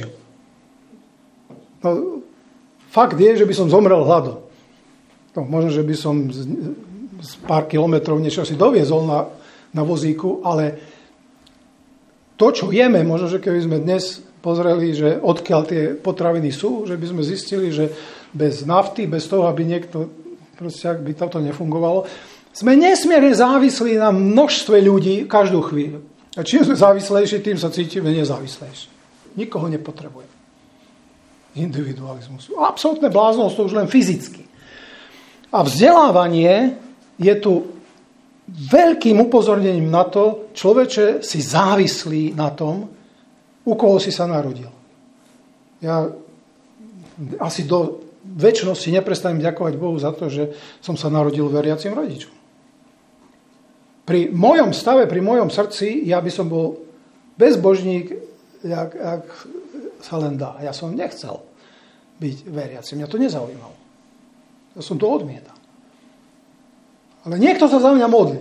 No, fakt je, že by som zomrel hladom. No, možno, že by som z, z pár kilometrov niečo si doviezol na, na vozíku, ale to, čo jeme, možno, že keby sme dnes pozreli, že odkiaľ tie potraviny sú, že by sme zistili, že bez nafty, bez toho, aby niekto, proste ak by toto nefungovalo, sme nesmierne závislí na množstve ľudí každú chvíľu. A čím sme závislejší, tým sa cítime nezávislejší. Nikoho nepotrebujeme. Individualizmus. Absolútne bláznost, to už len fyzicky. A vzdelávanie je tu veľkým upozornením na to, človeče si závislí na tom, u koho si sa narodil. Ja asi do večnosti neprestanem ďakovať Bohu za to, že som sa narodil veriacim rodičom. Pri mojom stave, pri mojom srdci, ja by som bol bezbožník, jak, jak sa len dá. Ja som nechcel byť veriacim. Mňa to nezaujímalo. Ja som to odmietal. Ale niekto sa za mňa modlil.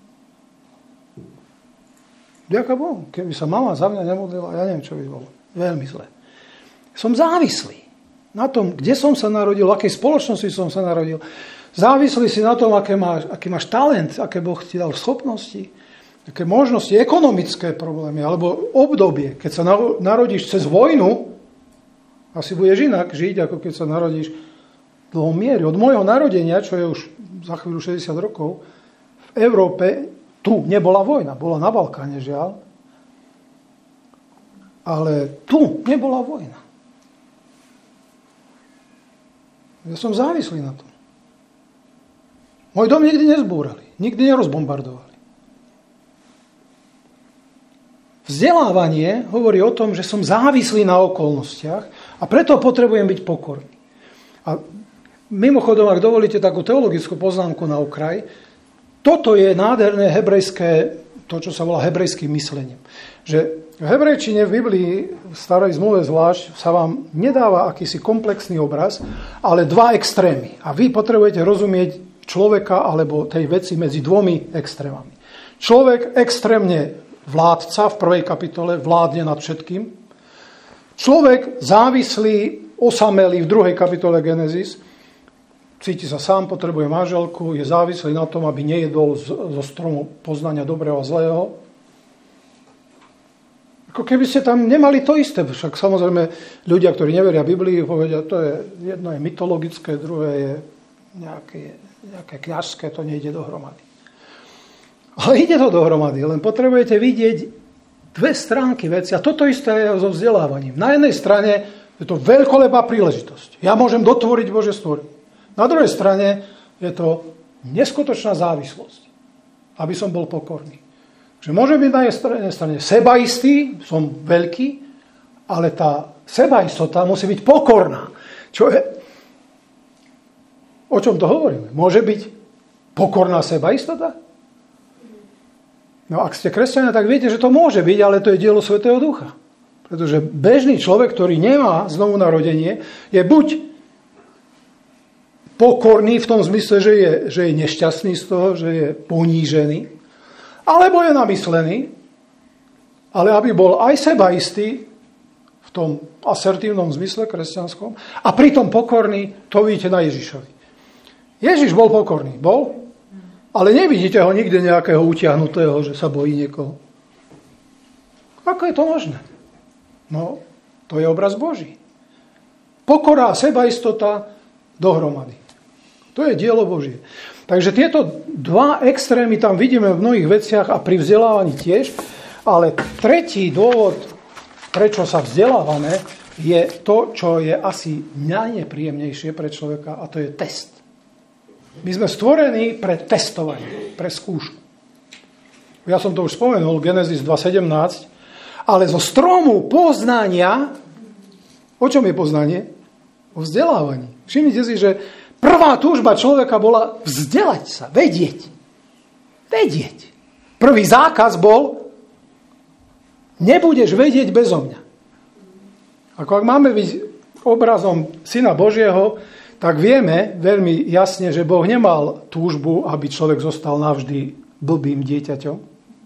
Ďakujem Bohu. Keby sa mama za mňa nemodlila, ja neviem, čo by bolo. Veľmi zle. Som závislý na tom, kde som sa narodil, v akej spoločnosti som sa narodil. Závislý si na tom, aké máš, aký máš talent, aké Boh ti dal schopnosti, aké možnosti, ekonomické problémy, alebo obdobie. Keď sa narodíš cez vojnu, asi budeš inak žiť, ako keď sa narodíš dlhom miery. Od môjho narodenia, čo je už za chvíľu šesťdesiat rokov, v Európe tu nebola vojna. Bola na Balkáne, žiaľ. Ale tu nebola vojna. Ja som závislý na tom. Môj dom nikdy nezbúrali. Nikdy nerozbombardovali. Vzdelávanie hovorí o tom, že som závislý na okolnostiach a preto potrebujem byť pokorný. A mimochodom, ak dovolíte takú teologickú poznámku na okraj, toto je nádherné hebrejské, to, čo sa volá hebrejským myslením. Že v hebrejčine, v Biblii, v starej zmluve zvlášť, sa vám nedáva akýsi komplexný obraz, ale dva extrémy. A vy potrebujete rozumieť človeka alebo tej veci medzi dvomi extrémami. Človek extrémne vládca v prvej kapitole, vládne nad všetkým. Človek závislý, osamelý v druhej kapitole Genesis, cíti sa sám, potrebuje manželku, je závislý na tom, aby nejedol zo stromu poznania dobrého a zlého. Ako keby ste tam nemali to isté. Však samozrejme ľudia, ktorí neveria Biblii, povedia, to je jedno je mytologické, druhé je nejaké, nejaké kňažské, to nejde dohromady. Ale ide to dohromady, len potrebujete vidieť dve stránky veci. A toto isté je so vzdelávaním. Na jednej strane je to veľkolepá príležitosť. Ja môžem dotvoriť Božie stvorenie. Na druhej strane je to neskutočná závislosť, aby som bol pokorný. Že môže byť na jednej strane sebaistý, som veľký, ale tá sebaistota musí byť pokorná. Čo je? O čom to hovoríme? Môže byť pokorná sebaistota? No ak ste kresťania, tak viete, že to môže byť, ale to je dielo Svätého Ducha. Pretože bežný človek, ktorý nemá znovu narodenie, je buď pokorný v tom zmysle, že je, že je nešťastný z toho, že je ponížený, alebo je namyslený, ale aby bol aj sebaistý v tom asertívnom zmysle kresťanskom a pritom pokorný, to vidíte na Ježišovi. Ježiš bol pokorný, bol, ale nevidíte ho nikde nejakého utiahnutého, že sa bojí niekoho. Ako je to možné? No, to je obraz Boží. Pokora a sebaistota dohromady. To je dielo Božie. Takže tieto dva extrémy tam vidíme v mnohých veciach a pri vzdelávaní tiež, ale tretí dôvod, prečo sa vzdelávame, je to, čo je asi najnepríjemnejšie pre človeka, a to je test. My sme stvorení pre testovanie, pre skúšku. Ja som to už spomenul, Genesis dva sedemnásť, ale zo stromu poznania, o čom je poznanie? O vzdelávaní. Všimnite si, že prvá túžba človeka bola vzdelať sa, vedieť. Vedieť. Prvý zákaz bol, nebudeš vedieť bezo mňa. Ako ak máme byť obrazom Syna Božieho, tak vieme veľmi jasne, že Boh nemal túžbu, aby človek zostal navždy blbým dieťaťom.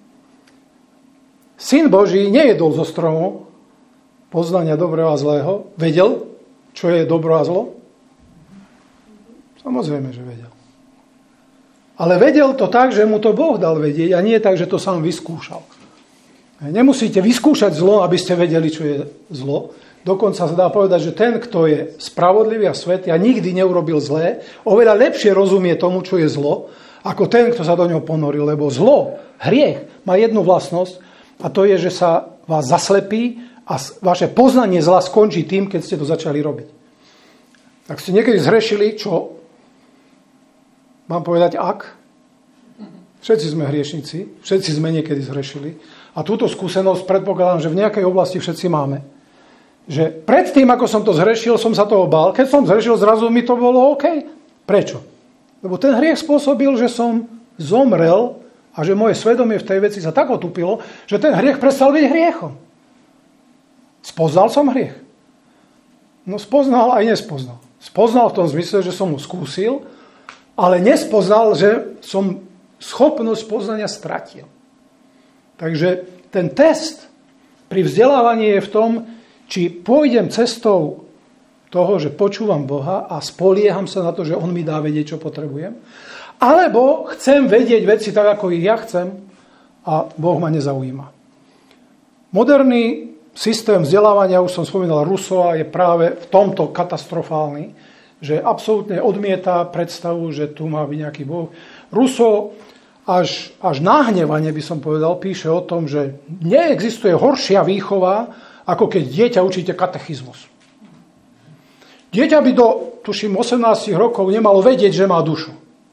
Syn Boží nejedol zo stromu poznania dobrého a zlého. Vedel, čo je dobro a zlo? Samozrejme, že vedel. Ale vedel to tak, že mu to Boh dal vedieť a nie tak, že to sám vyskúšal. Nemusíte vyskúšať zlo, aby ste vedeli, čo je zlo. Dokonca sa dá povedať, že ten, kto je spravodlivý a svätý a nikdy neurobil zlé, oveľa lepšie rozumie tomu, čo je zlo, ako ten, kto sa do ňoho ponoril. Lebo zlo, hriech, má jednu vlastnosť a to je, že sa vás zaslepí a vaše poznanie zla skončí tým, keď ste to začali robiť. Tak ste niekedy zhrešili, čo mám povedať, ak? Všetci sme hriešnici, všetci sme niekedy zhrešili. A túto skúsenosť predpokladám, že v nejakej oblasti všetci máme. Že predtým, ako som to zhrešil, som sa toho bál. Keď som zhrešil, zrazu mi to bolo OK. Prečo? Lebo ten hriech spôsobil, že som zomrel a že moje svedomie v tej veci sa tak otupilo, že ten hriech prestal byť hriechom. Spoznal som hriech? No spoznal aj nespoznal. Spoznal v tom zmysle, že som mu skúsil, ale nespoznal, že som schopnosť poznania stratil. Takže ten test pri vzdelávaní je v tom, či pôjdem cestou toho, že počúvam Boha a spolieham sa na to, že On mi dá vedieť, čo potrebujem, alebo chcem vedieť veci tak, ako ich ja chcem a Boh ma nezaujíma. Moderný systém vzdelávania, už som spomínal Rousseau, je práve v tomto katastrofálny, že absolútne odmieta predstavu, že tu má byť nejaký Boh. Rousseau až, až nahnevanie, by som povedal, píše o tom, že neexistuje horšia výchova, ako keď dieťa učíte katechizmus. Dieťa by do, tuším, osemnásť rokov nemalo vedieť, že má dušu.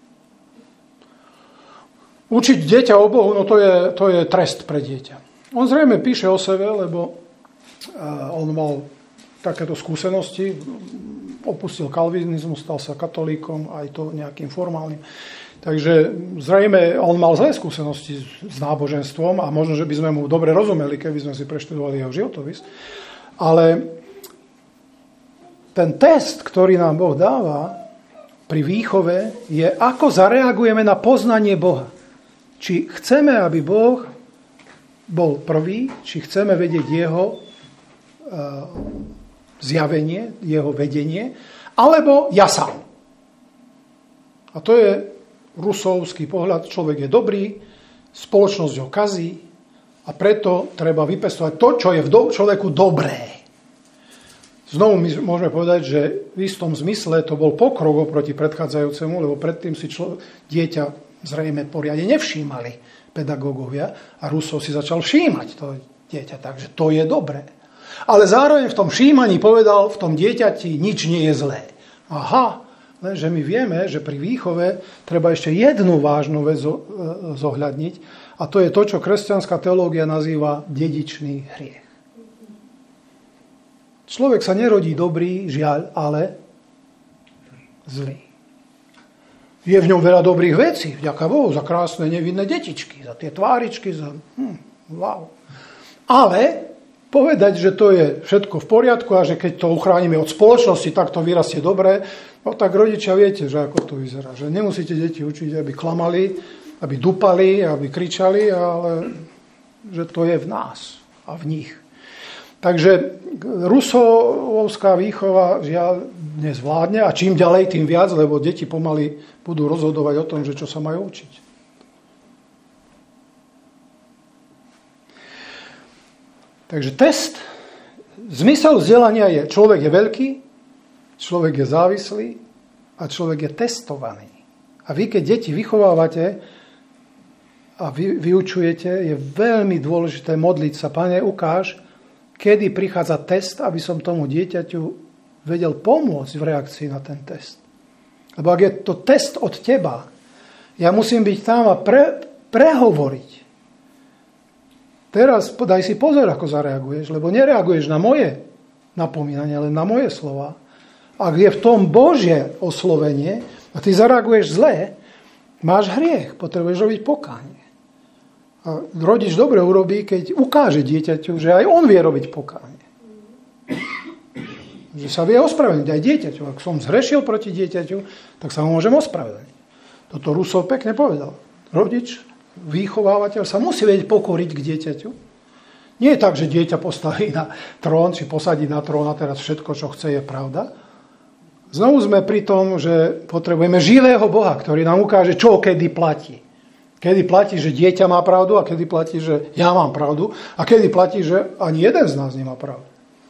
Učiť dieťa o Bohu, no to je, to je trest pre dieťa. On zrejme píše o sebe, lebo uh, on mal takéto skúsenosti, opustil kalvinizmus, stal sa katolíkom, aj to nejakým formálnym. Takže zrejme on mal zlé skúsenosti s náboženstvom a možno, že by sme mu dobre rozumeli, keby sme si preštudovali jeho životopis. Ale ten test, ktorý nám Boh dáva pri výchove, je, ako zareagujeme na poznanie Boha. Či chceme, aby Boh bol prvý, či chceme vedieť jeho zjavenie, jeho vedenie, alebo ja sám. A to je rusovský pohľad, človek je dobrý, spoločnosť ho kazí a preto treba vypestovať to, čo je v do- človeku dobré. Znovu my môžeme povedať, že v istom zmysle to bol pokrok oproti predchádzajúcemu, lebo predtým si člo- dieťa zrejme poriadne nevšímali pedagógovia a Rousseau si začal všímať to dieťa, takže to je dobré. Ale zároveň v tom všímaní povedal, v tom dieťati nič nie je zlé. Aha, Lenže my vieme, že pri výchove treba ešte jednu vážnu vec zohľadniť, a to je to, čo kresťanská teológia nazýva dedičný hriech. Človek sa nerodí dobrý, žiaľ, ale zlý. Je v ňom veľa dobrých vecí, vďaka Bohu, za krásne nevinné detičky, za tie tváričky, za... Hm, wow. Ale povedať, že to je všetko v poriadku a že keď to uchránime od spoločnosti, tak to vyrastie dobre, no tak rodičia viete, že ako to vyzerá. Že nemusíte deti učiť, aby klamali, aby dupali, aby kričali, ale že to je v nás a v nich. Takže rusovská výchova žiaľ nezvládne a čím ďalej, tým viac, lebo deti pomaly budú rozhodovať o tom, že čo sa majú učiť. Takže test, zmysel vzdelania je, človek je veľký, človek je závislý a človek je testovaný. A vy, keď deti vychovávate a vy, vyučujete, je veľmi dôležité modliť sa. Pane, ukáž, kedy prichádza test, aby som tomu dieťaťu vedel pomôcť v reakcii na ten test. Lebo ak je to test od teba, ja musím byť tam a pre, prehovoriť. Teraz daj si pozor, ako zareaguješ, lebo nereaguješ na moje napomínanie, ale na moje slova. Ak je v tom Božie oslovenie a ty zareaguješ zle, máš hriech, potrebuješ robiť pokánie. A rodič dobre urobí, keď ukáže dieťaťu, že aj on vie robiť pokánie. Že sa vie ospravedlniť aj dieťaťu. Ak som zhrešil proti dieťaťu, tak sa ho môžem ospravedlniť. Toto Rusov pekne povedal. Rodič, vychovávateľ sa musí vedieť pokoriť k dieťaťu. Nie je tak, že dieťa postaví na trón, či posadí na trón a teraz všetko, čo chce, je pravda. Znovu sme pri tom, že potrebujeme živého Boha, ktorý nám ukáže, čo kedy platí. Kedy platí, že dieťa má pravdu a kedy platí, že ja mám pravdu a kedy platí, že ani jeden z nás nemá pravdu.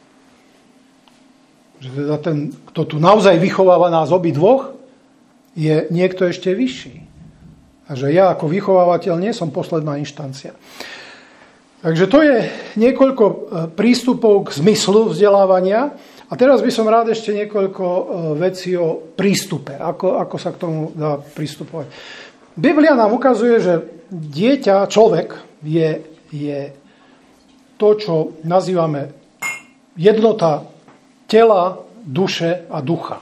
Že teda ten, kto tu naozaj vychováva nás obi dvoch, je niekto ešte vyšší. A že ja ako vychovávateľ nie som posledná inštancia. Takže to je niekoľko prístupov k zmyslu vzdelávania. A teraz by som rád ešte niekoľko vecí o prístupe. Ako, ako sa k tomu dá pristupovať. Biblia nám ukazuje, že dieťa, človek je, je to, čo nazývame jednota tela, duše a ducha.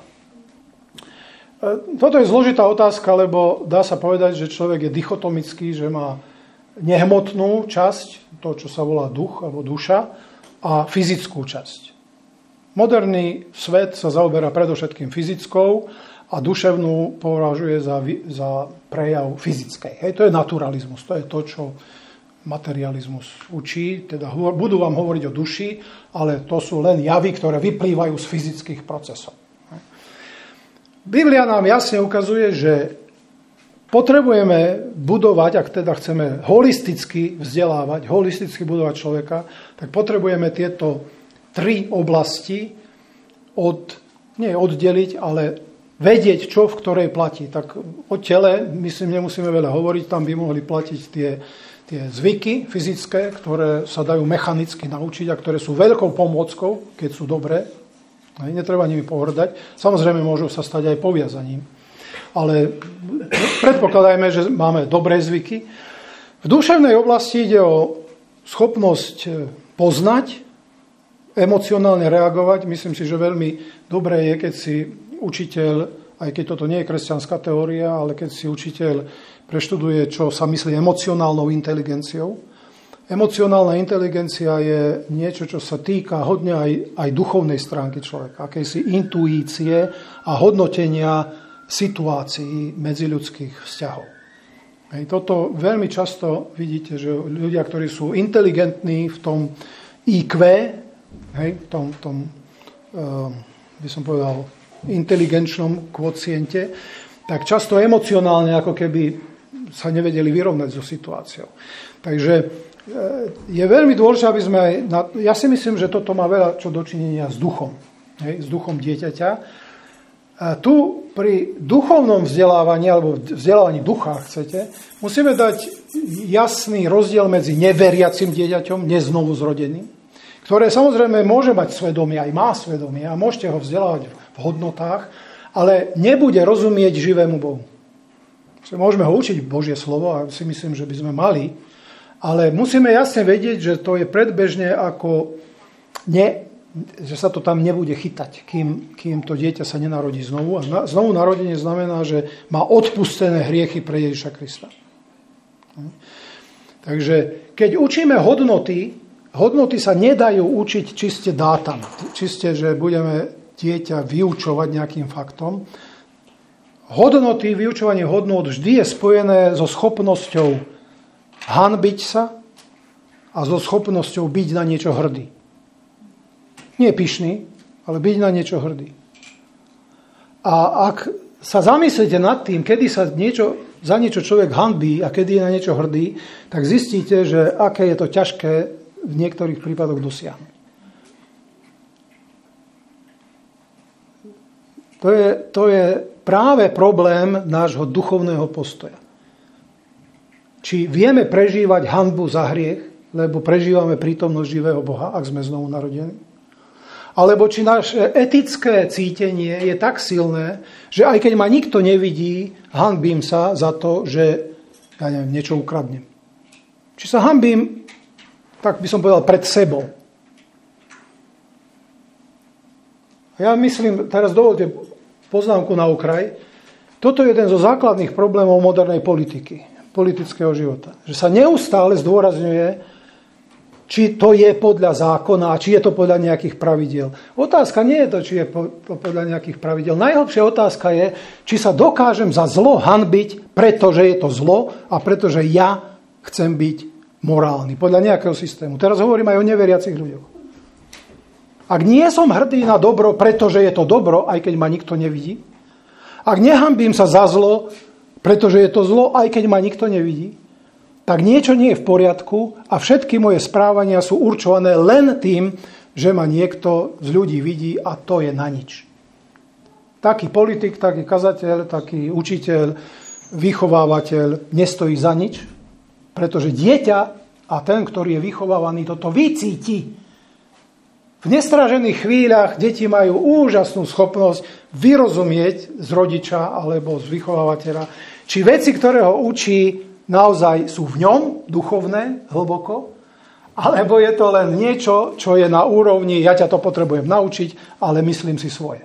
Toto je zložitá otázka, lebo dá sa povedať, že človek je dichotomický, že má nehmotnú časť, to, čo sa volá duch alebo duša, a fyzickú časť. Moderný svet sa zaoberá predovšetkým fyzickou a duševnú považuje za, za prejav fyzickej. Hej, to je naturalizmus, to je to, čo materializmus učí. Teda budú vám hovoriť o duši, ale to sú len javy, ktoré vyplývajú z fyzických procesov. Biblia nám jasne ukazuje, že potrebujeme budovať, ak teda chceme holisticky vzdelávať, holisticky budovať človeka, tak potrebujeme tieto tri oblasti od, nie oddeliť, ale vedieť, čo v ktorej platí. Tak o tele, myslím, nemusíme veľa hovoriť, tam by mohli platiť tie, tie zvyky fyzické, ktoré sa dajú mechanicky naučiť a ktoré sú veľkou pomôckou, keď sú dobré. Netreba nimi pohrdať. Samozrejme, môžu sa stať aj poviazaním. Ale predpokladajme, že máme dobré zvyky. V duševnej oblasti ide o schopnosť poznať, emocionálne reagovať. Myslím si, že veľmi dobré je, keď si učiteľ, aj keď toto nie je kresťanská teória, ale keď si učiteľ preštuduje, čo sa myslí emocionálnou inteligenciou. Emocionálna inteligencia je niečo, čo sa týka hodne aj, aj duchovnej stránky človeka, akejsi intuície a hodnotenia situácií medziľudských vzťahov. Hej, toto veľmi často vidíte, že ľudia, ktorí sú inteligentní v tom í kvé, hej, v tom, tom uh, by som povedal, inteligenčnom kvociente, tak často emocionálne ako keby sa nevedeli vyrovnať so situáciou. Takže je veľmi dôležité, aby sme aj... Na, ja si myslím, že toto má veľa čo dočinenia s duchom. Hej, s duchom dieťaťa. A tu pri duchovnom vzdelávaní, alebo vzdelávaní ducha, ak chcete, musíme dať jasný rozdiel medzi neveriacim dieťaťom, neznovu zrodeným, ktoré samozrejme môže mať svedomie, aj má svedomie a môžete ho vzdelávať v hodnotách, ale nebude rozumieť živému Bohu. Môžeme ho učiť Božie slovo a si myslím, že by sme mali, ale musíme jasne vedieť, že to je predbežne ako ne, že sa to tam nebude chytať, kým, kým to dieťa sa nenarodí znovu. A na, znovu narodenie znamená, že má odpustené hriechy pre Ježiša Krista. Takže keď učíme hodnoty, hodnoty sa nedajú učiť čiste dátam. Čiste, že budeme dieťa vyučovať nejakým faktom. Hodnoty, vyučovanie hodnot vždy je spojené so schopnosťou hanbiť sa a so schopnosťou byť na niečo hrdý. Nie pyšný, ale byť na niečo hrdý. A ak sa zamyslíte nad tým, kedy sa niečo, za niečo človek hanbí a kedy je na niečo hrdý, tak zistíte, že aké je to ťažké v niektorých prípadoch dosiahnuť. To je, to je práve problém nášho duchovného postoja. Či vieme prežívať hanbu za hriech, lebo prežívame prítomnosť živého Boha, ak sme znovu narodení, alebo či naše etické cítenie je tak silné, že aj keď ma nikto nevidí, hanbím sa za to, že ja neviem, niečo ukradnem. Či sa hanbím, tak by som povedal, pred sebou. Ja myslím, teraz dovolte poznámku na okraj. Toto je jeden zo základných problémov modernej politiky, politického života. Že sa neustále zdôrazňuje, či to je podľa zákona, či je to podľa nejakých pravidiel. Otázka nie je to, či je podľa nejakých pravidiel. Najhlbšia otázka je, či sa dokážem za zlo hanbiť, pretože je to zlo a pretože ja chcem byť morálny. Podľa nejakého systému. Teraz hovorím aj o neveriacich ľuďoch. Ak nie som hrdý na dobro, pretože je to dobro, aj keď ma nikto nevidí, ak nehanbím sa za zlo, pretože je to zlo, aj keď ma nikto nevidí, tak niečo nie je v poriadku a všetky moje správania sú určované len tým, že ma niekto z ľudí vidí a to je na nič. Taký politik, taký kazateľ, taký učiteľ, vychovávateľ nestojí za nič, pretože dieťa a ten, ktorý je vychovávaný, toto vycíti. V nestražených chvíľach deti majú úžasnú schopnosť vyrozumieť z rodiča alebo z vychovávateľa, či veci, ktoré ho učí, naozaj sú v ňom duchovné, hlboko, alebo je to len niečo, čo je na úrovni, ja ťa to potrebujem naučiť, ale myslím si svoje.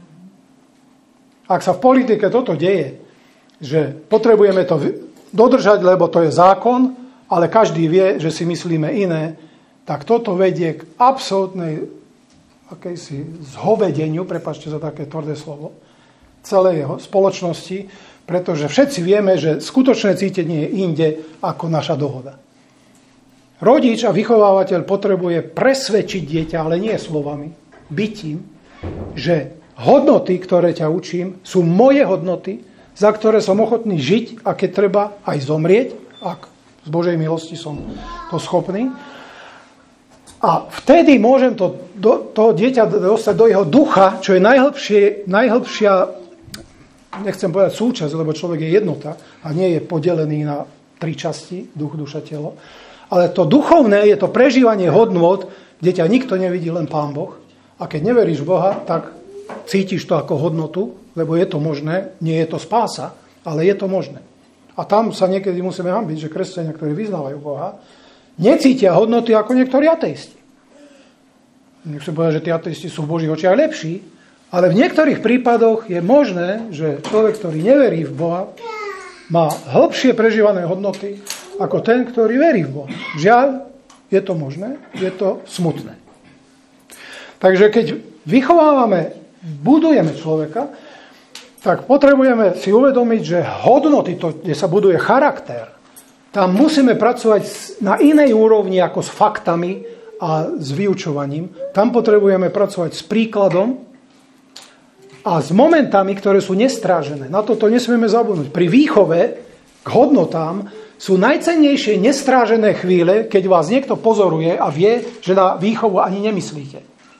Ak sa v politike toto deje, že potrebujeme to dodržať, lebo to je zákon, ale každý vie, že si myslíme iné, tak toto vedie k absolútnej akejsi zhovedeniu, prepáčte za také tvrdé slovo, celej jeho spoločnosti, pretože všetci vieme, že skutočné cítenie je inde ako naša dohoda. Rodič a vychovávateľ potrebuje presvedčiť dieťa, ale nie slovami, bytím, že hodnoty, ktoré ťa učím, sú moje hodnoty, za ktoré som ochotný žiť a keď treba aj zomrieť, ak z Božej milosti som to schopný. A vtedy môžem to, do, to dieťa dostať do jeho ducha, čo je najhlbšie, najhlbšia, nechcem povedať súčasť, lebo človek je jednota a nie je podelený na tri časti, duch, duša, telo. Ale to duchovné je to prežívanie hodnôt, kde ťa nikto nevidí, len Pán Boh. A keď neveríš v Boha, tak cítiš to ako hodnotu, lebo je to možné, nie je to spása, ale je to možné. A tam sa niekedy musíme hanbiť, že kresťania, ktorí vyznávajú Boha, necítia hodnoty ako niektorí ateisti. Nechcem povedať, že tí ateisti sú v Božích očiach lepší, ale v niektorých prípadoch je možné, že človek, ktorý neverí v Boha, má hĺbšie prežívané hodnoty ako ten, ktorý verí v Boha. Žiaľ, je to možné, je to smutné. Takže keď vychovávame, budujeme človeka, tak potrebujeme si uvedomiť, že hodnoty, to, kde sa buduje charakter, tam musíme pracovať na inej úrovni ako s faktami a s vyučovaním. Tam potrebujeme pracovať s príkladom a s momentami, ktoré sú nestrážené. Na toto nesmieme zabudnúť. Pri výchove k hodnotám sú najcennejšie nestrážené chvíle, keď vás niekto pozoruje a vie, že na výchovu ani nemyslíte.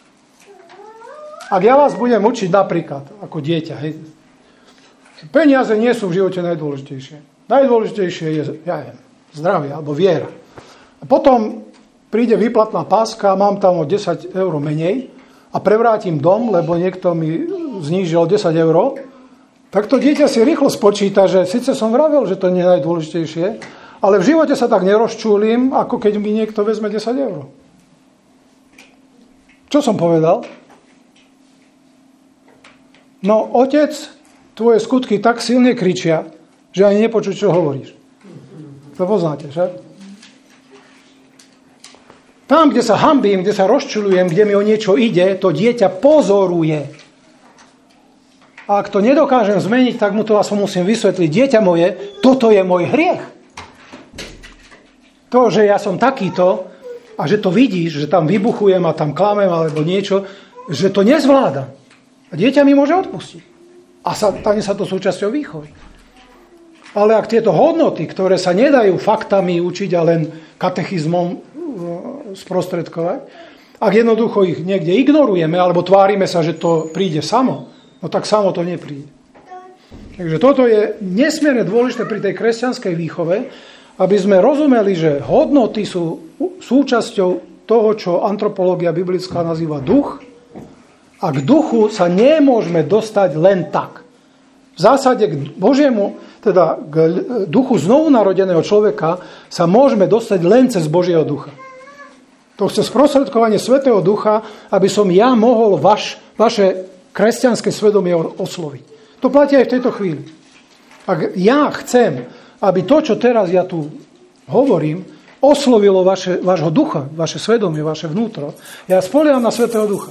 Ak ja vás budem učiť napríklad ako dieťa, hej, peniaze nie sú v živote najdôležitejšie. Najdôležitejšie je, ja neviem, zdravie alebo viera. A potom príde výplatná páska, mám tam o desať eur menej a prevrátim dom, lebo niekto mi znížil o desať eur, tak to dieťa si rýchlo spočíta, že síce som vravel, že to nie je najdôležitejšie, ale v živote sa tak nerozčúlim, ako keď mi niekto vezme desať eur. Čo som povedal? No, otec, tvoje skutky tak silne kričia, že ani nepočuť, čo hovoríš. To poznáte, že? Tam, kde sa hanbím, kde sa rozčuľujem, kde mi o niečo ide, to dieťa pozoruje. A ak to nedokážem zmeniť, tak mu to aspoň musím vysvetliť. Dieťa moje, toto je môj hriech. To, že ja som takýto a že to vidíš, že tam vybuchujem a tam klamem alebo niečo, že to nezvládam. A dieťa mi môže odpustiť. A sa, stane sa to súčasťou výchovy. Ale ak tieto hodnoty, ktoré sa nedajú faktami učiť a len katechizmom sprostredkovať, ak jednoducho ich niekde ignorujeme alebo tvárime sa, že to príde samo, no tak samo to nepríde. Takže toto je nesmierne dôležité pri tej kresťanskej výchove, aby sme rozumeli, že hodnoty sú súčasťou toho, čo antropológia biblická nazýva duch, a k duchu sa nemôžeme dostať len tak. V zásade k Božiemu, teda k duchu znovunarodeného človeka sa môžeme dostať len cez Božieho ducha. To chce sprostredkovanie Svätého Ducha, aby som ja mohol vaš, vaše kresťanské svedomie osloviť. To platí aj v tejto chvíli. Ak ja chcem, aby to, čo teraz ja tu hovorím, oslovilo vaše, vašho ducha, vaše svedomie, vaše vnútro, ja spolieham na Svätého Ducha.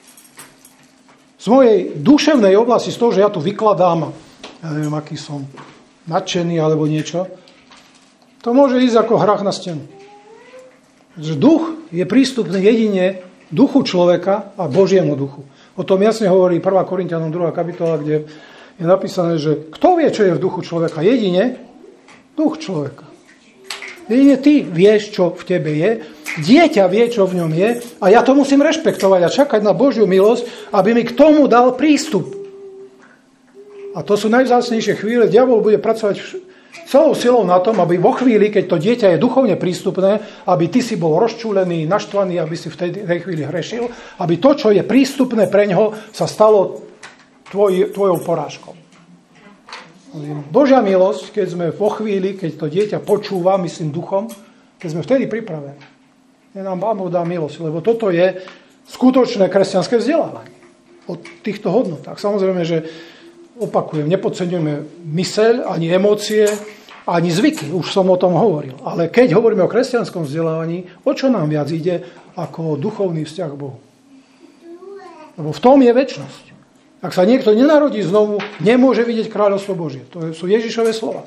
Z mojej duševnej oblasti, z toho, že ja tu vykladám, ja neviem, aký som nadšený alebo niečo, to môže ísť ako hrách na stenu. Že duch je prístupný jedine duchu človeka a Božiemu duchu. O tom jasne hovorí prvá Korinťanom druhá kapitola, kde je napísané, že kto vie, čo je v duchu človeka? Jedine duch človeka. Jedine ty vieš, čo v tebe je. Dieťa vie, čo v ňom je. A ja to musím rešpektovať a čakať na Božiu milosť, aby mi k tomu dal prístup. A to sú najvzácnejšie chvíle. Diabol bude pracovať celou silou na tom, aby vo chvíli, keď to dieťa je duchovne prístupné, aby ty si bol rozčúlený, naštvaný, aby si v tej, tej chvíli hrešil, aby to, čo je prístupné pre ňoho, sa stalo tvoj, tvojou porážkou. Božia milosť, keď sme vo chvíli, keď to dieťa počúva, myslím duchom, keď sme vtedy pripravení. Je nám Pán Boh dá milosť, lebo toto je skutočné kresťanské vzdelávanie o týchto hodnotách. Samozrejme, že opakujem, nepodceňujeme myseľ, ani emócie, ani zvyky. Už som o tom hovoril. Ale keď hovoríme o kresťanskom vzdelávaní, o čo nám viac ide ako o duchovný vzťah k Bohu? Lebo v tom je večnosť. Ak sa niekto nenarodí znovu, nemôže vidieť kráľovstvo Božie. To sú Ježišove slova.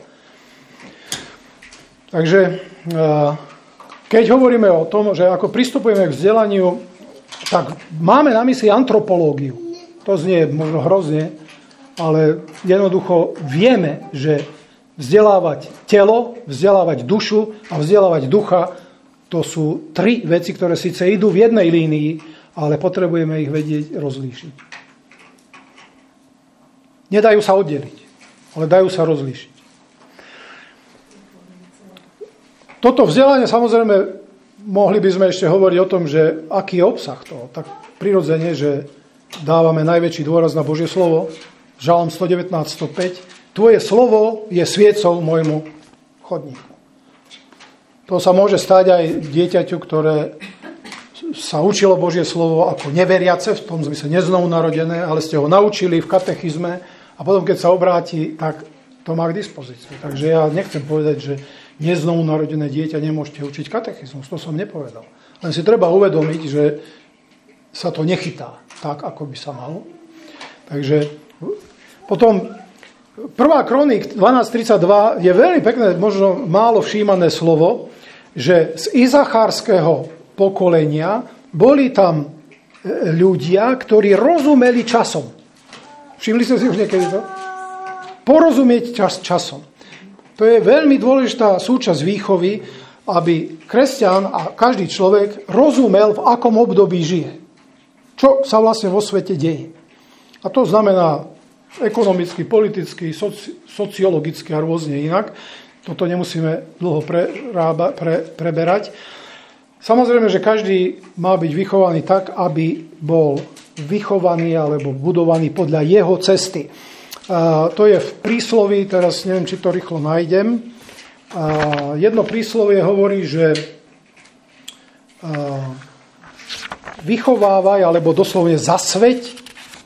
Takže keď hovoríme o tom, že ako pristupujeme k vzdelaniu, tak máme na mysli antropológiu. To znie možno hrozne, ale jednoducho vieme, že vzdelávať telo, vzdelávať dušu a vzdelávať ducha, to sú tri veci, ktoré síce idú v jednej línii, ale potrebujeme ich vedieť rozlíšiť. Nedajú sa oddeliť, ale dajú sa rozlíšiť. Toto vzdelanie, samozrejme, mohli by sme ešte hovoriť o tom, že aký je obsah toho. Tak prirodzene, že dávame najväčší dôraz na Božie slovo. Žalm sto devätnásť sto päť. Tvoje slovo je sviecou môjmu chodníku. To sa môže stať aj dieťaťu, ktoré sa učilo Božie slovo ako neveriace, v tom zmysle neznovu narodené, ale ste ho naučili v katechizme a potom, keď sa obráti, tak to má k dispozícii. Takže ja nechcem povedať, že neznovu narodené dieťa nemôžete učiť katechizmus. To som nepovedal. Len si treba uvedomiť, že sa to nechytá tak, ako by sa malo. Takže potom prvá Kroník dvanásť tridsaťdva je veľmi pekné, možno málo všímané slovo, že z izachárskeho pokolenia boli tam ľudia, ktorí rozumeli časom. Všimli ste si už niekedy to? Porozumieť čas, časom. To je veľmi dôležitá súčasť výchovy, aby kresťan a každý človek rozumel, v akom období žije. Čo sa vlastne vo svete deje. A to znamená ekonomicky, politicky, soci, sociologicky a rôzne inak. Toto nemusíme dlho prerába, pre, preberať. Samozrejme, že každý má byť vychovaný tak, aby bol vychovaný alebo budovaný podľa jeho cesty. A to je v prísloví, teraz neviem, či to rýchlo nájdem. A jedno príslovie hovorí, že vychovávaj, alebo doslovne zasveť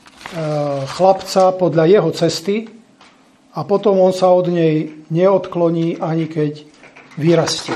chlapca podľa jeho cesty a potom on sa od nej neodkloní, ani keď vyrastie.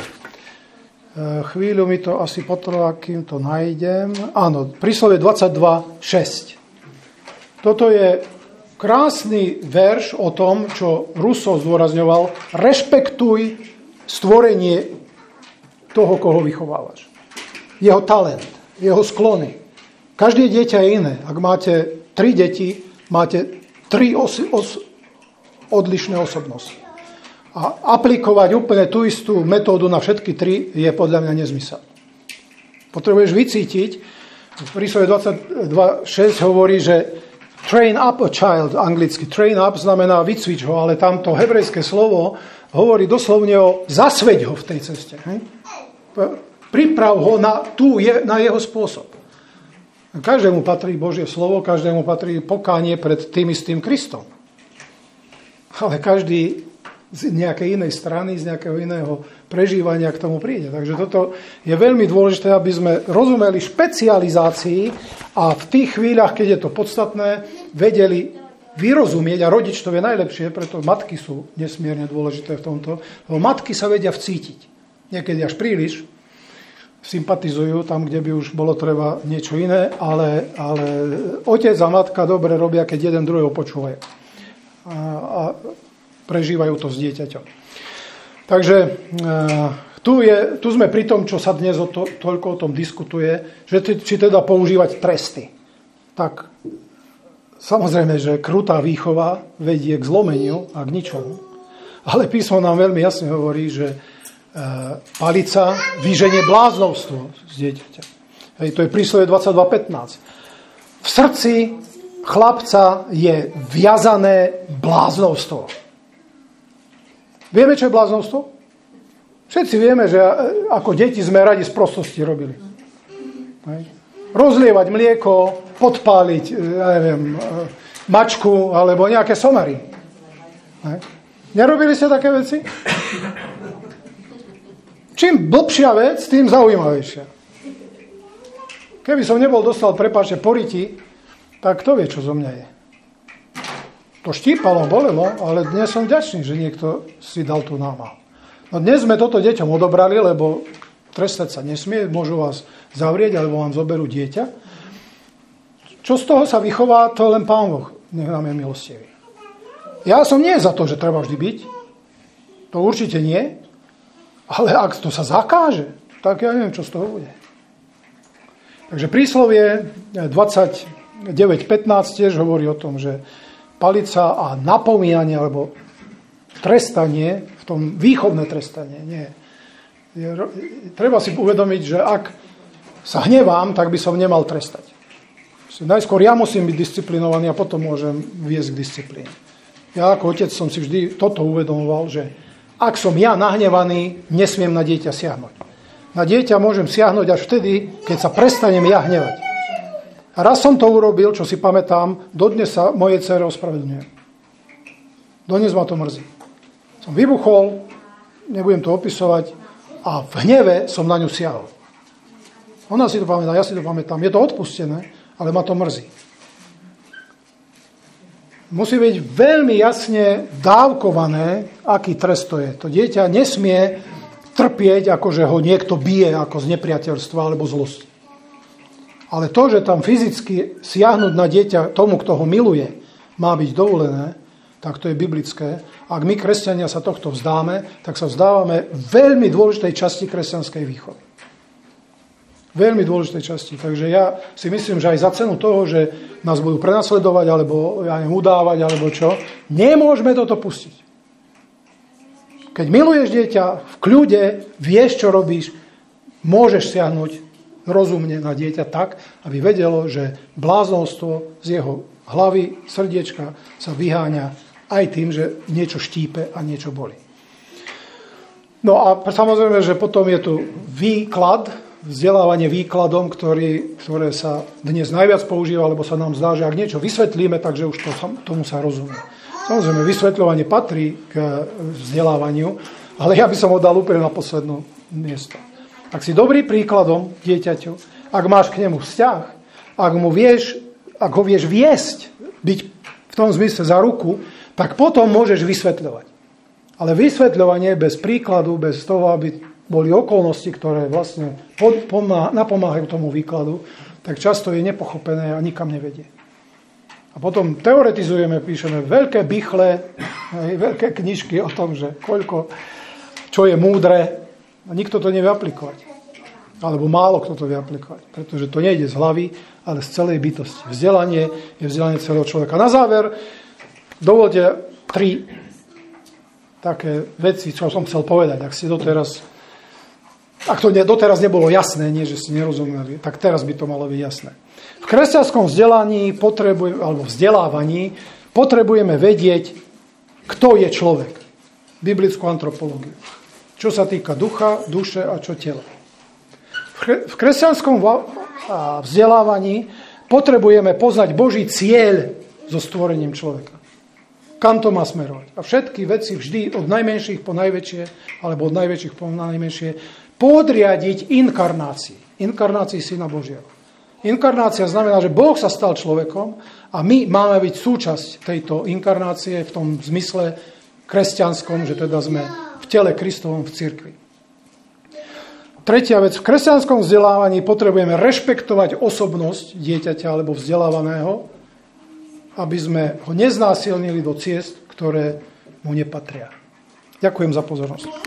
Chvíľu mi to asi potrvá, kým to nájdem. Áno, príslovie dvadsaťdva šesť. Toto je krásny verš o tom, čo Rousseau zdôrazňoval. Rešpektuj stvorenie toho, koho vychovávaš. Jeho talent, jeho sklony. Každé dieťa je iné. Ak máte tri deti, máte tri os- os- odlišné osobnosti. A aplikovať úplne tú istú metódu na všetky tri je podľa mňa nezmysel. Potrebuješ vycítiť. V príslovie dvadsaťdva šesť hovorí, že train up a child, anglicky. Train up znamená vycvič ho, ale tamto hebrejské slovo hovorí doslovne o zasveď ho v tej ceste. Priprav ho na, tú, na jeho spôsob. Každému patrí Božie slovo, každému patrí pokánie pred tým istým Kristom. Ale každý z nejakej inej strany, z nejakého iného prežívania k tomu príde. Takže toto je veľmi dôležité, aby sme rozumeli špecializácii a v tých chvíľach, keď je to podstatné, vedeli vyrozumieť, a rodič to vie najlepšie, preto matky sú nesmierne dôležité v tomto, lebo matky sa vedia vcítiť. Niekedy až príliš sympatizujú tam, kde by už bolo treba niečo iné, ale, ale otec a matka dobre robia, keď jeden druhého počúvajú. A, a prežívajú to s dieťaťom. Takže e, tu, je, tu sme pri tom, čo sa dnes o to, toľko o tom diskutuje, že t- či teda používať tresty. Tak samozrejme, že krutá výchova vedie k zlomeniu a k ničomu. Ale písmo nám veľmi jasne hovorí, že e, palica vyženie bláznovstvo z dieťaťa. Hej, to je príslovie dvadsaťdva pätnásť. V srdci chlapca je viazané bláznovstvo. Vieme, čo je bláznovstvo? Všetci vieme, že ako deti sme radi z prostosti robili. Rozlievať mlieko, podpáliť, ja neviem, mačku alebo nejaké somary. Nerobili ste také veci? Čím blbšia vec, tým zaujímavejšia. Keby som nebol dostal, prepáčte, poriti, tak kto vie, čo zo mňa je. To štípalo, bolelo, ale dnes som vďačný, že niekto si dal tú námahu. No dnes sme toto deťom odobrali, lebo trestať sa nesmie, môžu vás zavrieť, alebo vám zoberú dieťa. Čo z toho sa vychová, to len Pán Boh, nech nám je milostivý. Ja som nie za to, že treba vždy byť. To určite nie. Ale ak to sa zakáže, tak ja neviem, čo z toho bude. Takže príslovie dvadsaťdeväť pätnásť tiež hovorí o tom, že palica a napomínanie, alebo trestanie, v tom výchovné trestanie, nie. Je, treba si uvedomiť, že ak sa hnevám, tak by som nemal trestať. Najskôr ja musím byť disciplinovaný a potom môžem viesť k disciplíne. Ja ako otec som si vždy toto uvedomoval, že ak som ja nahnevaný, nesmiem na dieťa siahnuť. Na dieťa môžem siahnuť až vtedy, keď sa prestanem ja hnevať. A raz som to urobil, čo si pamätám, dodnes sa mojej dcere ospravedlňujem. Dodnes ma to mrzí. Som vybuchol, nebudem to opisovať, a v hneve som na ňu siahol. Ona si to pamätá, ja si to pamätám. Je to odpustené, ale ma to mrzí. Musí byť veľmi jasne dávkované, aký trest to je. To dieťa nesmie trpieť, ako že ho niekto bije ako z nepriateľstva alebo zlosti. Ale to, že tam fyzicky siahnuť na dieťa tomu, kto ho miluje, má byť dovolené, tak to je biblické. Ak my, kresťania, sa tohto vzdáme, tak sa vzdávame veľmi dôležitej časti kresťanskej výchovy. Veľmi dôležitej časti. Takže ja si myslím, že aj za cenu toho, že nás budú prenasledovať, alebo ja neviem, udávať, alebo čo, nemôžeme toto pustiť. Keď miluješ dieťa v kľude, vieš, čo robíš, môžeš siahnuť rozumne na dieťa tak, aby vedelo, že bláznovstvo z jeho hlavy, srdiečka sa vyháňa aj tým, že niečo štípe a niečo bolí. No a samozrejme, že potom je tu výklad vzdelávanie výkladom, ktorý, ktoré sa dnes najviac používa, lebo sa nám zdá, že ak niečo vysvetlíme, takže už to, tomu sa rozumie. Samozrejme, vysvetľovanie patrí k vzdelávaniu, ale ja by som ho dal úplne na posledné miesto. Ak si dobrý príkladom dieťaťu, ak máš k nemu vzťah, ak, mu vieš, ak ho vieš viesť, byť v tom zmysle za ruku, tak potom môžeš vysvetľovať. Ale vysvetľovanie bez príkladu, bez toho, aby boli okolnosti, ktoré vlastne napomáhajú tomu výkladu, tak často je nepochopené a nikam nevedie. A potom teoretizujeme, píšeme veľké bichle, veľké knižky o tom, že koľko, čo je múdre, a nikto to nevie aplikovať. Alebo málo kto to vie aplikovať, pretože to nejde z hlavy, ale z celej bytosti. Vzdelanie je vzdelanie celého človeka. Na záver dovolte tri také veci, čo som chcel povedať. Ak si doteraz Ak to doteraz nebolo jasné, nie že si nerozumeli, tak teraz by to malo byť jasné. V kresťanskom vzdelaní potrebujeme, alebo vzdelávaní potrebujeme vedieť, kto je človek. Biblickú antropológiu. Čo sa týka ducha, duše a čo tela. V kresťanskom vzdelávaní potrebujeme poznať Boží cieľ so stvorením človeka. Kam to má smerovať. A všetky veci vždy od najmenších po najväčšie, alebo od najväčších po najmenšie, podriadiť inkarnácii. Inkarnácii Syna Božieho. Inkarnácia znamená, že Boh sa stal človekom a my máme byť súčasť tejto inkarnácie v tom zmysle kresťanskom, že teda sme v tele Kristovom v cirkvi. Tretia vec. V kresťanskom vzdelávaní potrebujeme rešpektovať osobnosť dieťaťa alebo vzdelávaného, aby sme ho neznásilnili do ciest, ktoré mu nepatria. Ďakujem za pozornosť.